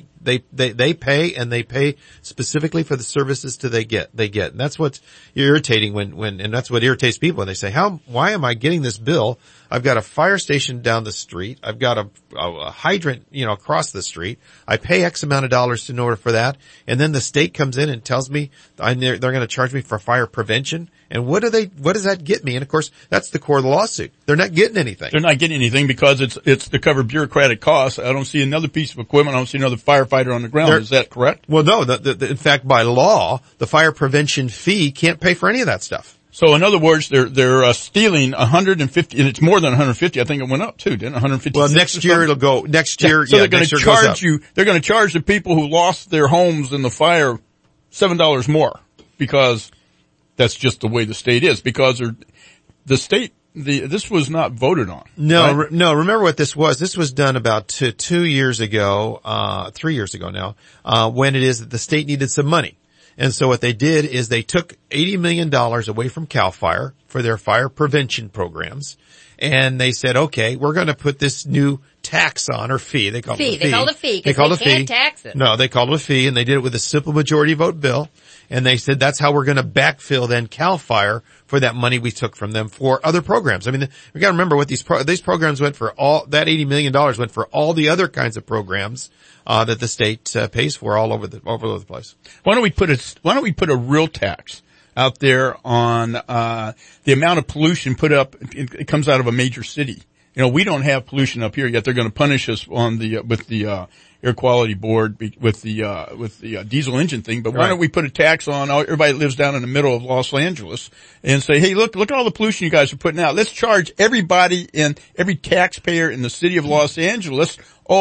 and they pay specifically for the services they get. And that's what's irritating and that's what irritates people when they say, why am I getting this bill? I've got a fire station down the street. I've got a hydrant, across the street. I pay X amount of dollars in order for that. And then the state comes in and tells me they're going to charge me for fire prevention. And what does that get me? And of course, that's the core of the lawsuit. They're not getting anything. They're not getting anything because it's to cover bureaucratic costs. I don't see another piece of equipment. I don't see another firefighter on the ground. Is that correct? Well, no. In fact, by law, the fire prevention fee can't pay for any of that stuff. So in other words, they're stealing 150, and it's more than 150. I think it went up too, didn't it? 150. Well, next year it'll go. Next year, so they're going to charge you. They're going to charge the people who lost their homes in the fire $7 more because that's just the way the state is. Because the state, this was not voted on. No, right? No. Remember what this was? This was done about 2 years ago, 3 years ago now, when it is that the state needed some money. And so what they did is they took $80 million away from CAL FIRE, for their fire prevention programs. And they said, okay, we're going to put this new tax on, or fee. They called it a fee. They called it a fee because they can't tax it. No, they called it a fee, and they did it with a simple majority vote bill. And they said that's how we're going to backfill then CAL FIRE for that money we took from them for other programs. I mean, we got to remember what these programs went for. All that $80 million went for all the other kinds of programs that the state pays for all over the place. Why don't we put a real tax out there on the amount of pollution put up? It comes out of a major city. You know, we don't have pollution up here yet. They're going to punish us on with the air quality board with the diesel engine thing. But why don't we put a tax on everybody that lives down in the middle of Los Angeles and say, hey, look at all the pollution you guys are putting out. Let's charge everybody and every taxpayer in the city of Los Angeles,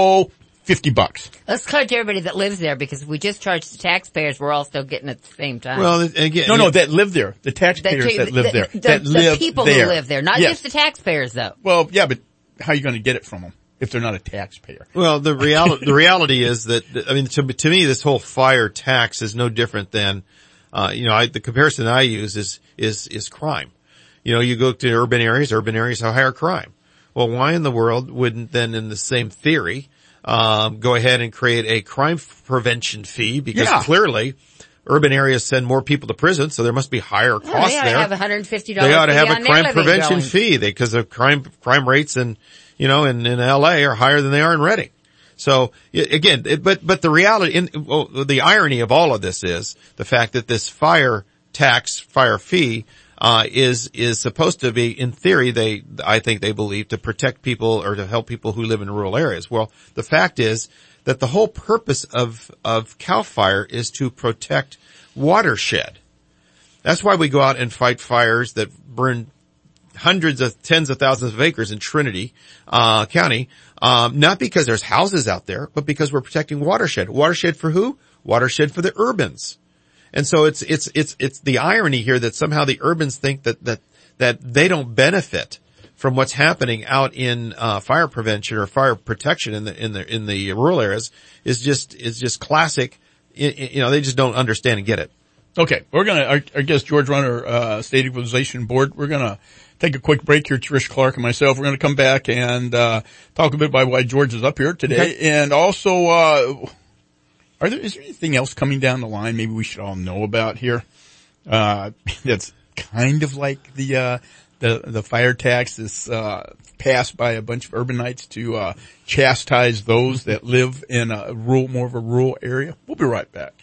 $50. Let's charge everybody that lives there, because if we just charge the taxpayers, we're all still getting at the same time. Well, again, no, that live there. The taxpayers that live there. The people who live there, not just the taxpayers, though. Well, yeah, but how are you going to get it from them if they're not a taxpayer? Well, the reality is that, I mean, to me, this whole fire tax is no different than, the comparison I use is crime. You know, you go to urban areas have higher crime. Well, why in the world wouldn't then, in the same theory, go ahead and create a crime prevention fee? Because clearly urban areas send more people to prison, so there must be higher costs there. They ought to have $150. They ought to have a crime prevention fee because the crime rates in LA are higher than they are in Redding. So again, but the reality, the irony of all of this is the fact that this fire fee, is supposed to be, in theory, I think they believe, to protect people or to help people who live in rural areas. Well, the fact is that the whole purpose of CAL FIRE is to protect watershed. That's why we go out and fight fires that burn tens of thousands of acres in Trinity, County, not because there's houses out there, but because we're protecting watershed. Watershed for who? Watershed for the urbans. And so it's the irony here that somehow the urbans think that they don't benefit from what's happening out in fire prevention or fire protection in the rural areas is just classic. They just don't understand and get it. Okay, our guest George Runner, State Equalization Board. We're gonna take a quick break here. Trish Clark and myself. We're gonna come back and talk a bit about why George is up here today, and also. Is there anything else coming down the line maybe we should all know about here? That's kind of like the fire tax is passed by a bunch of urbanites to chastise those that live in more of a rural area. We'll be right back.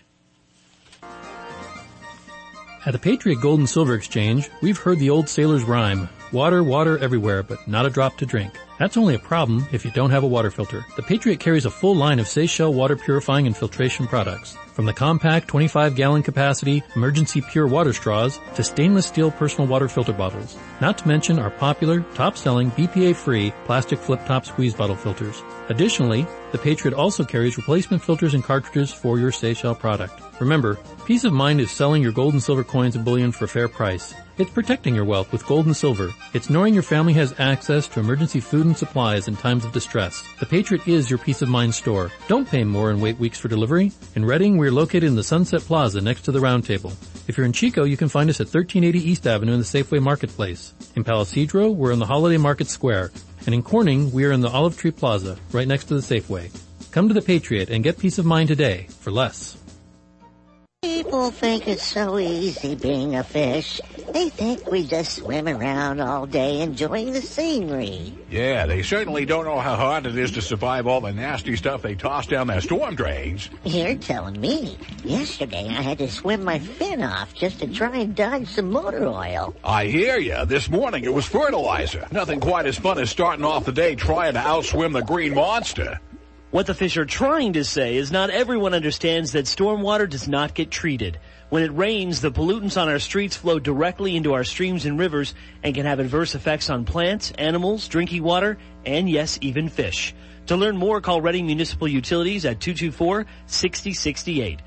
At the Patriot Gold and Silver Exchange, we've heard the old sailor's rhyme, water, water everywhere, but not a drop to drink. That's only a problem if you don't have a water filter. The Patriot carries a full line of Seychelles water purifying and filtration products. From the compact 25-gallon capacity emergency pure water straws to stainless steel personal water filter bottles. Not to mention our popular, top-selling, BPA-free plastic flip-top squeeze bottle filters. Additionally, the Patriot also carries replacement filters and cartridges for your Seychelles product. Remember, peace of mind is selling your gold and silver coins and bullion for a fair price. It's protecting your wealth with gold and silver. It's knowing your family has access to emergency food and supplies in times of distress. The Patriot is your peace of mind store. Don't pay more and wait weeks for delivery. In Redding, we're located in the Sunset Plaza next to the Round Table. If you're in Chico, you can find us at 1380 East Avenue in the Safeway Marketplace. In Palo Cedro, we're in the Holiday Market Square. And in Corning, we are in the Olive Tree Plaza, right next to the Safeway. Come to the Patriot and get peace of mind today for less. People think it's so easy being a fish. They think we just swim around all day enjoying the scenery. Yeah, they certainly don't know how hard it is to survive all the nasty stuff they toss down their storm drains. You're telling me. Yesterday I had to swim my fin off just to try and dodge some motor oil. I hear ya. This morning it was fertilizer. Nothing quite as fun as starting off the day trying to outswim the green monster. What the fish are trying to say is not everyone understands that stormwater does not get treated. When it rains, the pollutants on our streets flow directly into our streams and rivers and can have adverse effects on plants, animals, drinking water, and yes, even fish. To learn more, call Redding Municipal Utilities at 224-6068.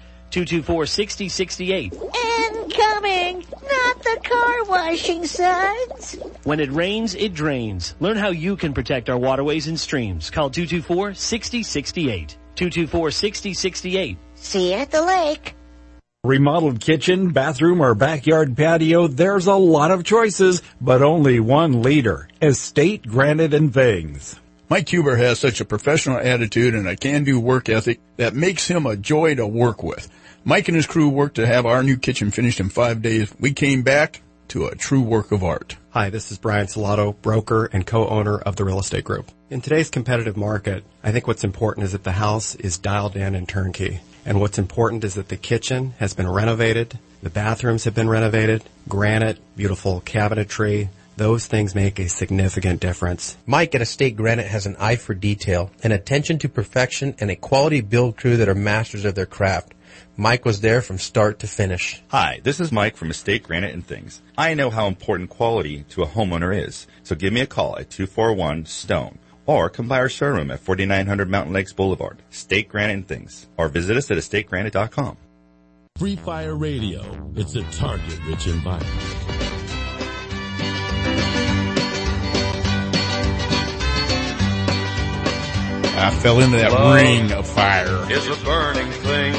224-6068. Incoming! Not the car washing suds! When it rains, it drains. Learn how you can protect our waterways and streams. Call 224-6068. 224-6068. See you at the lake. Remodeled kitchen, bathroom, or backyard patio, there's a lot of choices, but only one leader. Estate Granite and Things. Mike Huber has such a professional attitude and a can-do work ethic that makes him a joy to work with. Mike and his crew worked to have our new kitchen finished in 5 days. We came back to a true work of art. Hi, this is Brian Salato, broker and co-owner of the Real Estate Group. In today's competitive market, I think what's important is that the house is dialed in and turnkey. And what's important is that the kitchen has been renovated, the bathrooms have been renovated, granite, beautiful cabinetry. Those things make a significant difference. Mike at Estate Granite has an eye for detail, an attention to perfection, and a quality build crew that are masters of their craft. Mike was there from start to finish. Hi, this is Mike from Estate Granite and Things. I know how important quality to a homeowner is, so give me a call at 241-STONE. Or come by our showroom at 4900 Mountain Lakes Boulevard, Estate Granite and Things, or visit us at estategranite.com. Free Fire Radio. It's a target-rich environment. I fell into that Love ring of fire. Is a burning thing.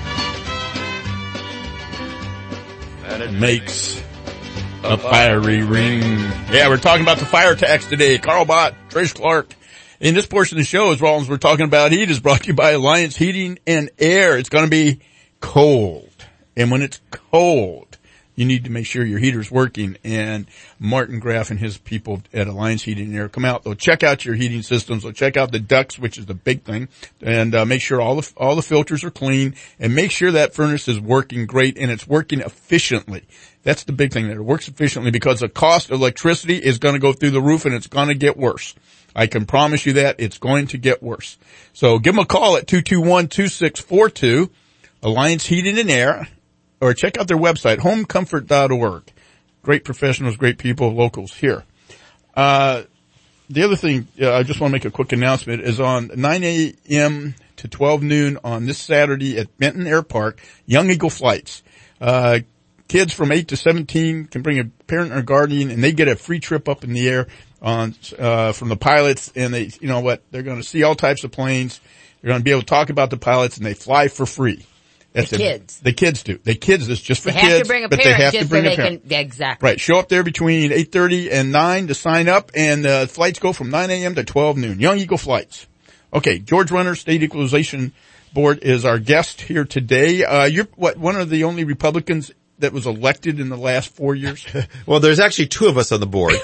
And it makes a fiery ring. Yeah, we're talking about the fire tax today. Carl Bott, Trish Clark. In this portion of the show, as well as we're talking about heat, is brought to you by Alliance Heating and Air. It's going to be cold. And when it's cold, you need to make sure your heater's working. And Martin Graff and his people at Alliance Heating and Air come out. They'll check out your heating systems. They'll check out the ducts, which is the big thing, and make sure all the filters are clean, and make sure that furnace is working great and it's working efficiently. That's the big thing, that it works efficiently, because the cost of electricity is going to go through the roof and it's going to get worse. I can promise you that it's going to get worse. So give them a call at 221-2642, Alliance Heating and Air, or check out their website, homecomfort.org. Great professionals, great people, locals here. The other thing, I just want to make a quick announcement, is on 9 a.m. to 12 noon on this Saturday at Benton Air Park, Young Eagle Flights. Kids from 8 to 17 can bring a parent or guardian, and they get a free trip up in the air on from the pilots. And they, you know what, they're going to see all types of planes. They're going to be able to talk about the pilots, and they fly for free. That's the kids. The kids do. The kids is just for they kids. Have to bring a but parent they have just to bring so a they parent. can, exactly. Right. Show up there between 8:30 and 9 to sign up, and flights go from 9 a.m. to 12 noon. Young Eagle Flights. Okay. George Runner, State Equalization Board, is our guest here today. You're one of the only Republicans that was elected in the last 4 years? Well, there's actually two of us on the board.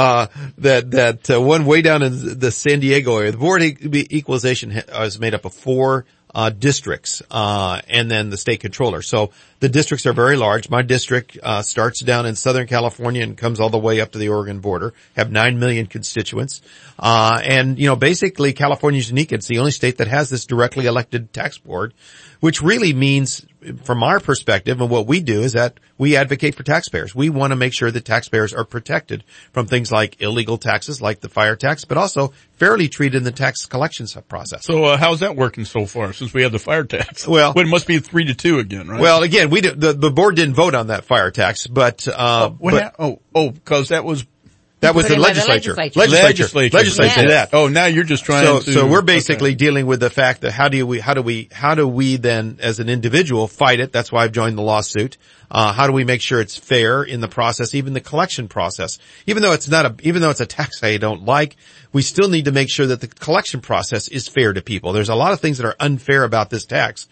One way down in the San Diego area. The board equalization is made up of four districts, and then the state controller. So the districts are very large. My district, starts down in Southern California and comes all the way up to the Oregon border, have 9 million constituents. And, basically California's unique. It's the only state that has this directly elected tax board, which really means, from our perspective, and what we do is that we advocate for taxpayers. We want to make sure that taxpayers are protected from things like illegal taxes, like the fire tax, but also fairly treated in the tax collections process. So, how's that working so far since we have the fire tax? Well, it must be 3-2 again, right? Well, again, the board didn't vote on that fire tax, but, because that was the legislature. Legislature. That. Oh, now you're just trying to. So we're basically dealing with the fact that how do we then as an individual fight it? That's why I've joined the lawsuit. How do we make sure it's fair in the process, even the collection process? Even though it's a tax I don't like, we still need to make sure that the collection process is fair to people. There's a lot of things that are unfair about this tax,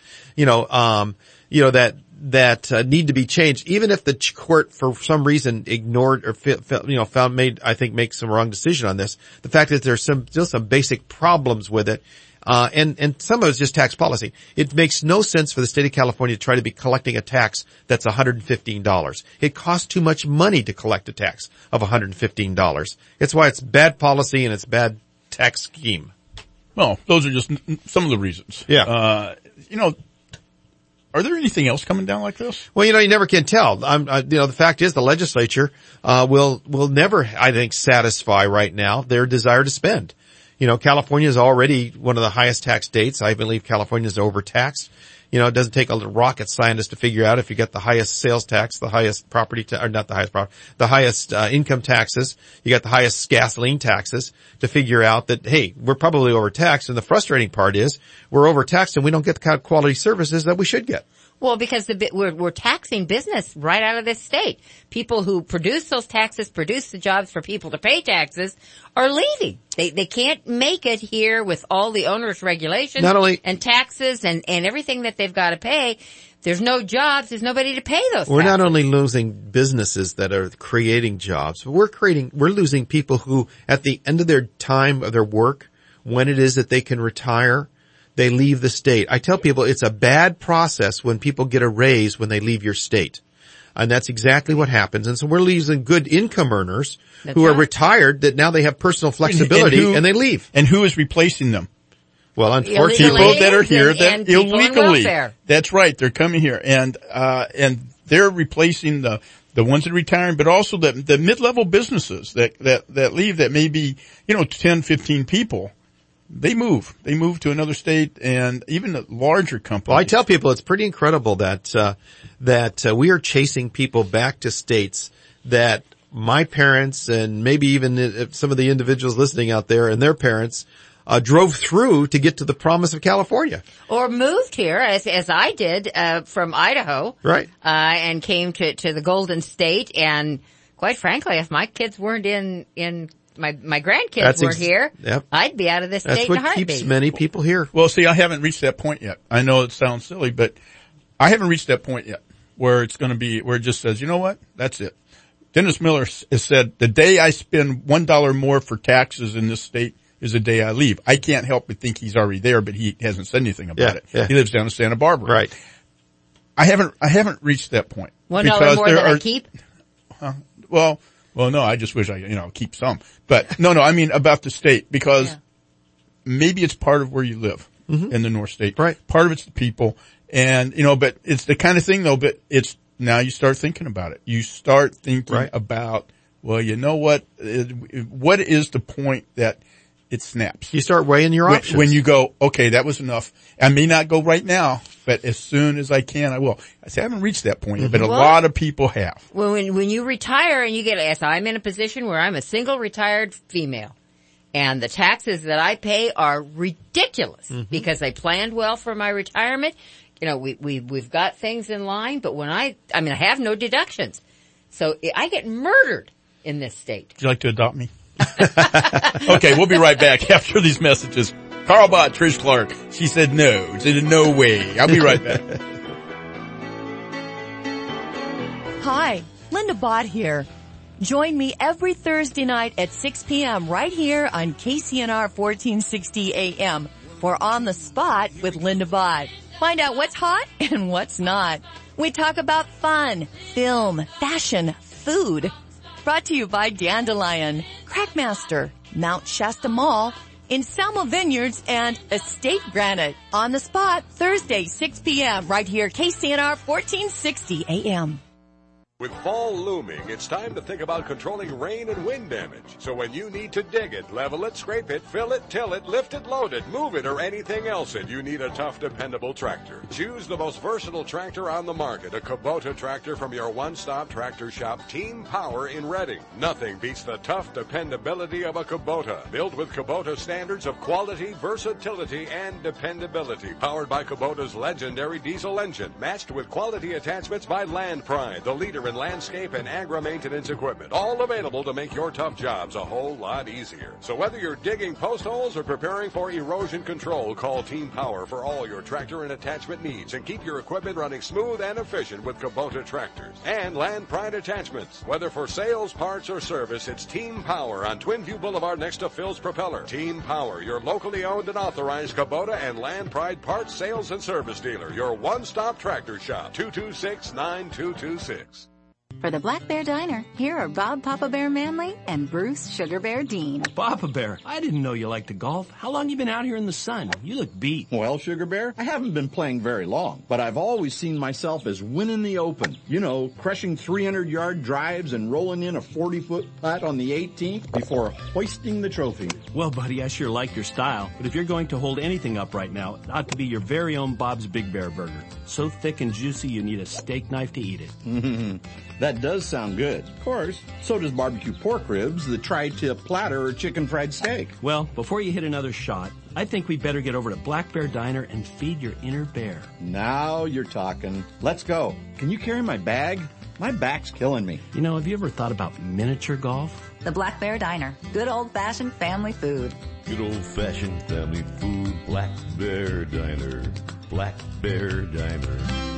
that need to be changed, even if the court for some reason ignored or make some wrong decision on this. The fact that there's still some basic problems with it, and some of it's just tax policy. It makes no sense for the state of California to try to be collecting a tax that's $115. It costs too much money to collect a tax of $115. It's why it's bad policy and it's bad tax scheme. Well, those are just some of the reasons. Yeah. Are there anything else coming down like this? Well, you never can tell. The fact is the legislature, will never, I think, satisfy right now their desire to spend. California is already one of the highest tax states. I believe California is overtaxed. You know, it doesn't take a rocket scientist to figure out if you get the highest sales tax, the highest property, or not the highest property, the highest income taxes, you got the highest gasoline taxes to figure out that, hey, we're probably overtaxed. And the frustrating part is we're overtaxed and we don't get the kind of quality services that we should get. Well, because we're taxing business right out of this state. People who produce those taxes, produce the jobs for people to pay taxes, are leaving. They can't make it here with all the onerous regulations and taxes and everything that they've got to pay. There's no jobs. There's nobody to pay those taxes. We're not only losing businesses that are creating jobs, but we're losing people who, at the end of their time of their work, when it is that they can retire, they leave the state. I tell people it's a bad process when people get a raise when they leave your state. And that's exactly what happens. And so we're losing good income earners who are retired that now they have personal flexibility and they leave. And who is replacing them? Well, unfortunately, people that are here that illegally. That's right. They're coming here and they're replacing the ones that are retiring, but also the mid-level businesses that leave that may be, 10, 15 people. They move to another state and even the larger companies. Well, I tell people it's pretty incredible that we are chasing people back to states that my parents and maybe even some of the individuals listening out there and their parents drove through to get to the promise of California. Or moved here, as I did, from Idaho. Right. And came to the Golden State. And quite frankly, if my kids weren't in my grandkids weren't here, I'd be out of this state in a heartbeat. That's what keeps many people here. Well, see, I haven't reached that point yet. I know it sounds silly, but I haven't reached that point yet where it's going to be, where it just says, you know what? That's it. Dennis Miller has said, the day I spend $1 more for taxes in this state is the day I leave. I can't help but think he's already there, but he hasn't said anything about it. Yeah. He lives down in Santa Barbara. Right. I haven't reached that point. $1 more than I keep? Well, no, I just wish I, keep some. But no, I mean about the state, because maybe it's part of where you live in the North State. Right. Part of it's the people. And, but it's the kind of thing though, but it's, now you start thinking about it. You start thinking about, well, you know what is the point that it snaps? You start weighing your options. When you go, okay, that was enough. I may not go right now, but as soon as I can, I will. I haven't reached that point yet, but a lot of people have. Well, when you retire and you get, as I'm in a position where I'm a single retired female, and the taxes that I pay are ridiculous because I planned well for my retirement. We've got things in line, but when I have no deductions. So I get murdered in this state. Would you like to adopt me? Okay, we'll be right back after these messages. Carl Bott, Trish Clark. She said no. She said no way. I'll be right back. Hi, Linda Bott here. Join me every Thursday night at 6 p.m. right here on KCNR 1460 AM for On the Spot with Linda Bott. Find out what's hot and what's not. We talk about fun, film, fashion, food. Brought to you by Dandelion, Crackmaster, Mount Shasta Mall, in Selma Vineyards, and Estate Granite. On the Spot, Thursday, 6 p.m. right here, KCNR 1460 AM. With fall looming, it's time to think about controlling rain and wind damage. So when you need to dig it, level it, scrape it, fill it, till it, lift it, load it, move it, or anything else, and you need a tough, dependable tractor. Choose the most versatile tractor on the market, a Kubota tractor from your one-stop tractor shop, Team Power in Reading. Nothing beats the tough dependability of a Kubota. Built with Kubota standards of quality, versatility, and dependability. Powered by Kubota's legendary diesel engine. Matched with quality attachments by Land Pride, the leader in landscape and agri-maintenance equipment, all available to make your tough jobs a whole lot easier. So whether you're digging post holes or preparing for erosion control, call Team Power for all your tractor and attachment needs and keep your equipment running smooth and efficient with Kubota tractors and Land Pride attachments. Whether for sales, parts, or service, it's Team Power on Twinview Boulevard next to Phil's Propeller. Team Power, your locally owned and authorized Kubota and Land Pride parts, sales, and service dealer. Your one-stop tractor shop, 226-9226. For the Black Bear Diner, here are Bob Papa Bear Manley and Bruce Sugar Bear Dean. Papa Bear, I didn't know you liked to golf. How long you been out here in the sun? You look beat. Well, Sugar Bear, I haven't been playing very long, but I've always seen myself as winning the Open. You know, crushing 300-yard drives and rolling in a 40-foot putt on the 18th before hoisting the trophy. Well, buddy, I sure like your style, but if you're going to hold anything up right now, it ought to be your very own Bob's Big Bear Burger. So thick and juicy, you need a steak knife to eat it. That does sound good. Of course, so does barbecue pork ribs, the tri-tip platter, or chicken fried steak. Well, before you hit another shot, I think we better get over to Black Bear Diner and feed your inner bear. Now you're talking. Let's go. Can you carry my bag? My back's killing me. You know, have you ever thought about miniature golf? The Black Bear Diner. Good old-fashioned family food. Good old-fashioned family food. Black Bear Diner. Black Bear Diner.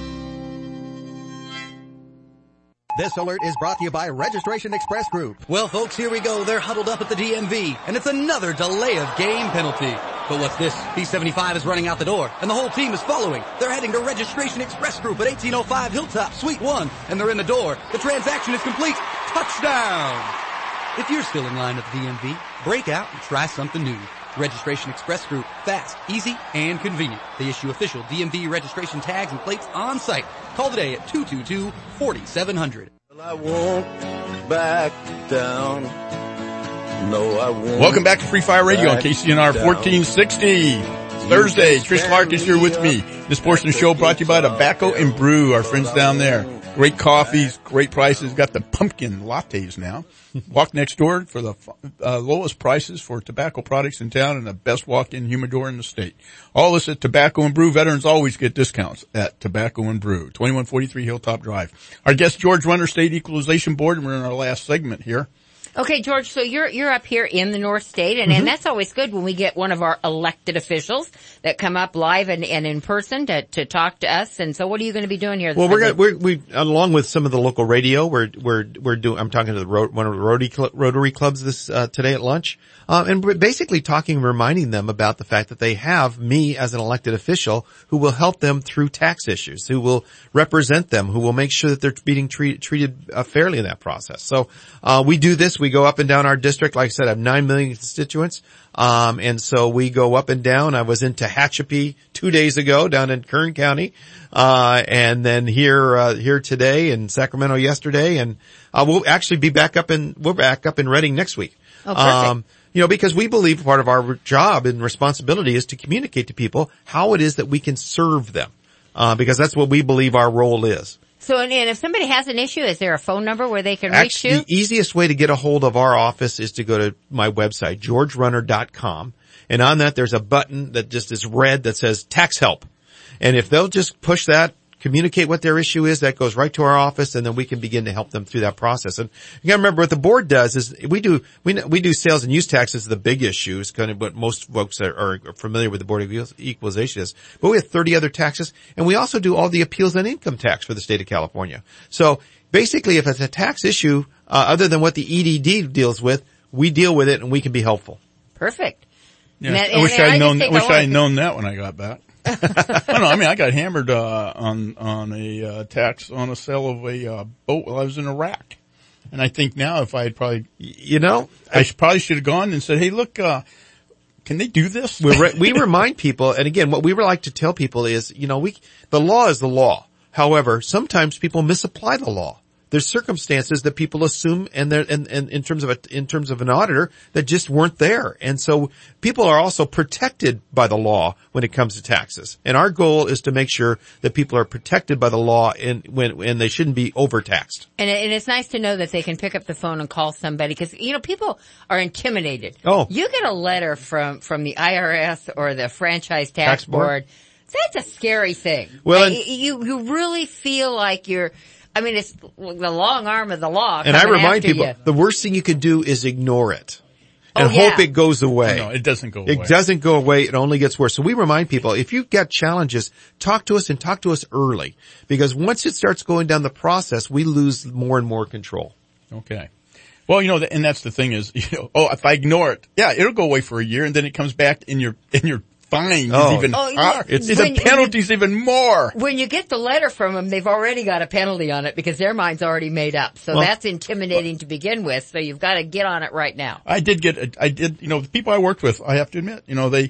This alert is brought to you by Registration Express Group. Well, folks, here we go. They're huddled up at the DMV, and it's another delay of game penalty. But what's this? P75 is running out the door, and the whole team is following. They're heading to Registration Express Group at 1805 Hilltop, Suite 1, and they're in the door. The transaction is complete. Touchdown! If you're still in line at the DMV, break out and try something new. Registration Express Group. Fast, easy, and convenient. They issue official DMV registration tags and plates on site. Call today at 222-4700. Well, I won't back down. No, I won't. Welcome back to Free Fire Radio on KCNR 1460. Thursday, Trish Clark is here with me. This portion of the show brought to you by Tobacco and Brew, our friends down there. Great coffees, great prices. Got the pumpkin lattes now. Walk next door for the lowest prices for tobacco products in town and the best walk-in humidor in the state. All this at Tobacco and Brew. Veterans always get discounts at Tobacco and Brew, 2143 Hilltop Drive. Our guest, George Runner, State Equalization Board, and we're in our last segment here. Okay, George, so you're up here in the North State, and that's always good when we get one of our elected officials that come up live and in person to talk to us. And so what are you going to be doing here this Sunday? we along with some of the local radio, we're doing, I'm talking to one of the Rotary clubs this today at lunch. And we're basically reminding them about the fact that they have me as an elected official who will help them through tax issues, who will represent them, who will make sure that they're being treated fairly in that process. So, we do this. We go up and down our district. Like I said, I have 9 million constituents. And so we go up and down. I was in Tehachapi 2 days ago down in Kern County. And then here today in Sacramento yesterday. And, we'll actually be back up in Reading next week. Oh, perfect. Because we believe part of our job and responsibility is to communicate to people how it is that we can serve them. Because that's what we believe our role is. So, and if somebody has an issue, is there a phone number where they can reach you? The easiest way to get a hold of our office is to go to my website, georgerunner.com. And on that, there's a button that just is red that says tax help. And if they'll just push that, communicate what their issue is, that goes right to our office, and then we can begin to help them through that process. And you gotta remember what the board does is we do sales and use taxes, the big issues, kind of what most folks are familiar with the Board of Equalization is. But we have 30 other taxes, and we also do all the appeals on income tax for the state of California. So basically, if it's a tax issue, other than what the EDD deals with, we deal with it and we can be helpful. Perfect. Yeah, I wish I had known that when I got back. I got hammered on a tax on a sale of a boat while I was in Iraq. And I think now if I had probably, I probably should have gone and said, hey, look, can they do this? We remind people, and again, what we would like to tell people is, the law is the law. However, sometimes people misapply the law. There's circumstances that people assume and in terms of an auditor that just weren't there. And so people are also protected by the law when it comes to taxes. And our goal is to make sure that people are protected by the law when they shouldn't be overtaxed. And it's nice to know that they can pick up the phone and call somebody because, people are intimidated. Oh. You get a letter from the IRS or the Franchise Tax Board. That's a scary thing. Well, you really feel like it's the long arm of the law. And I remind people, the worst thing you can do is ignore it and hope it goes away. No, it doesn't go away. It doesn't go away. It only gets worse. So we remind people, if you've got challenges, talk to us and talk to us early. Because once it starts going down the process, we lose more and more control. Okay. Well, and that's the thing is, if I ignore it, it'll go away for a year and then it comes back in your fine is even higher. The penalty's even more. When you get the letter from them, they've already got a penalty on it because their mind's already made up. So that's intimidating to begin with. So you've got to get on it right now. The people I worked with, I have to admit,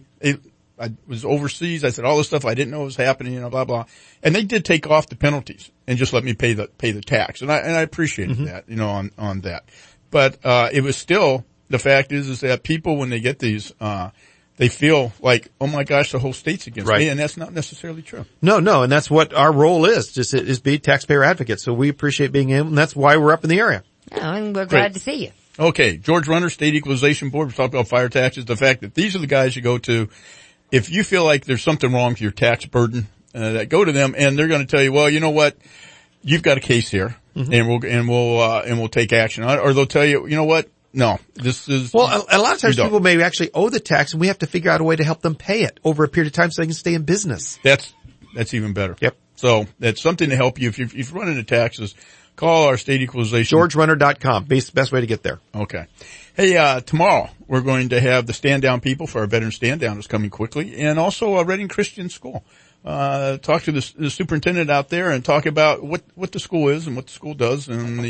I was overseas. I said all this stuff I didn't know was happening, blah, blah. And they did take off the penalties and just let me pay the tax. And I appreciated that, on that. But, it was still, the fact is that people, when they get these, they feel like, oh my gosh, the whole state's against me. And that's not necessarily true. No. And that's what our role is be taxpayer advocates. So we appreciate being able, and that's why we're up in the area. And we're glad to see you. Okay. George Runner, State Equalization Board. We're talking about fire taxes. The fact that these are the guys you go to. If you feel like there's something wrong with your tax burden, go to them and they're going to tell you, well, you know what? You've got a case here and we'll take action on it. Or they'll tell you, you know what? No, this is. Well, a lot of times people may actually owe the tax and we have to figure out a way to help them pay it over a period of time so they can stay in business. That's even better. Yep. So that's something to help you. If you're running into taxes, call our state equalization. GeorgeRunner.com. Best way to get there. Okay. Hey, tomorrow we're going to have the stand down people for our veteran stand down is coming quickly, and also Reading Christian School. Talk to the superintendent out there and talk about what the school is and what the school does and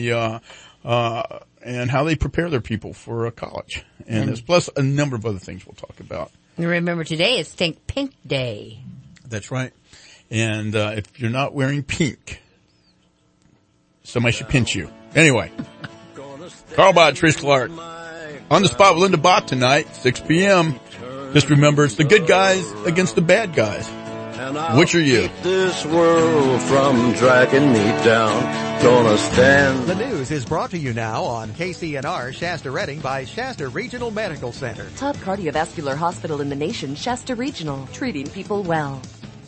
and how they prepare their people for college. And there's plus a number of other things we'll talk about. And remember, today is Think Pink Day. That's right. And if you're not wearing pink, somebody should pinch you. Anyway, Carl Bott, Trish Clark. On the Spot with Linda Bott tonight, 6 p.m. Just remember, it's the good guys against the bad guys. Which are you? Keep this world from dragging me down. Gonna stand. The news is brought to you now on KCNR Shasta Reading by Shasta Regional Medical Center. Top cardiovascular hospital in the nation, Shasta Regional, treating people well.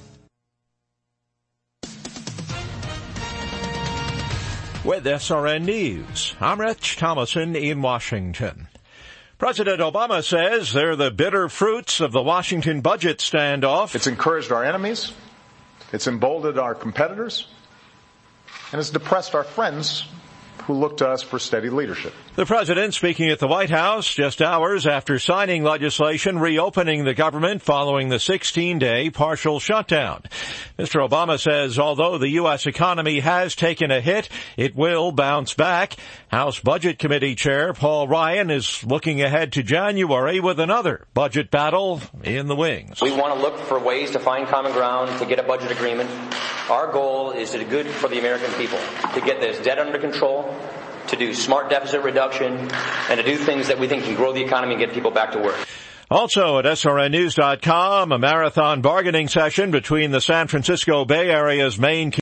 With SRN News, I'm Rich Thomason in Washington. President Obama says they're the bitter fruits of the Washington budget standoff. It's encouraged our enemies, it's emboldened our competitors, and it's depressed our friends who look to us for steady leadership. The president speaking at the White House just hours after signing legislation reopening the government following the 16-day partial shutdown. Mr. Obama says although the U.S. economy has taken a hit, it will bounce back. House Budget Committee Chair Paul Ryan is looking ahead to January with another budget battle in the wings. We want to look for ways to find common ground to get a budget agreement. Our goal is to do good for the American people, to get this debt under control, to do smart deficit reduction, and to do things that we think can grow the economy and get people back to work. Also at SRNnews.com, a marathon bargaining session between the San Francisco Bay Area's main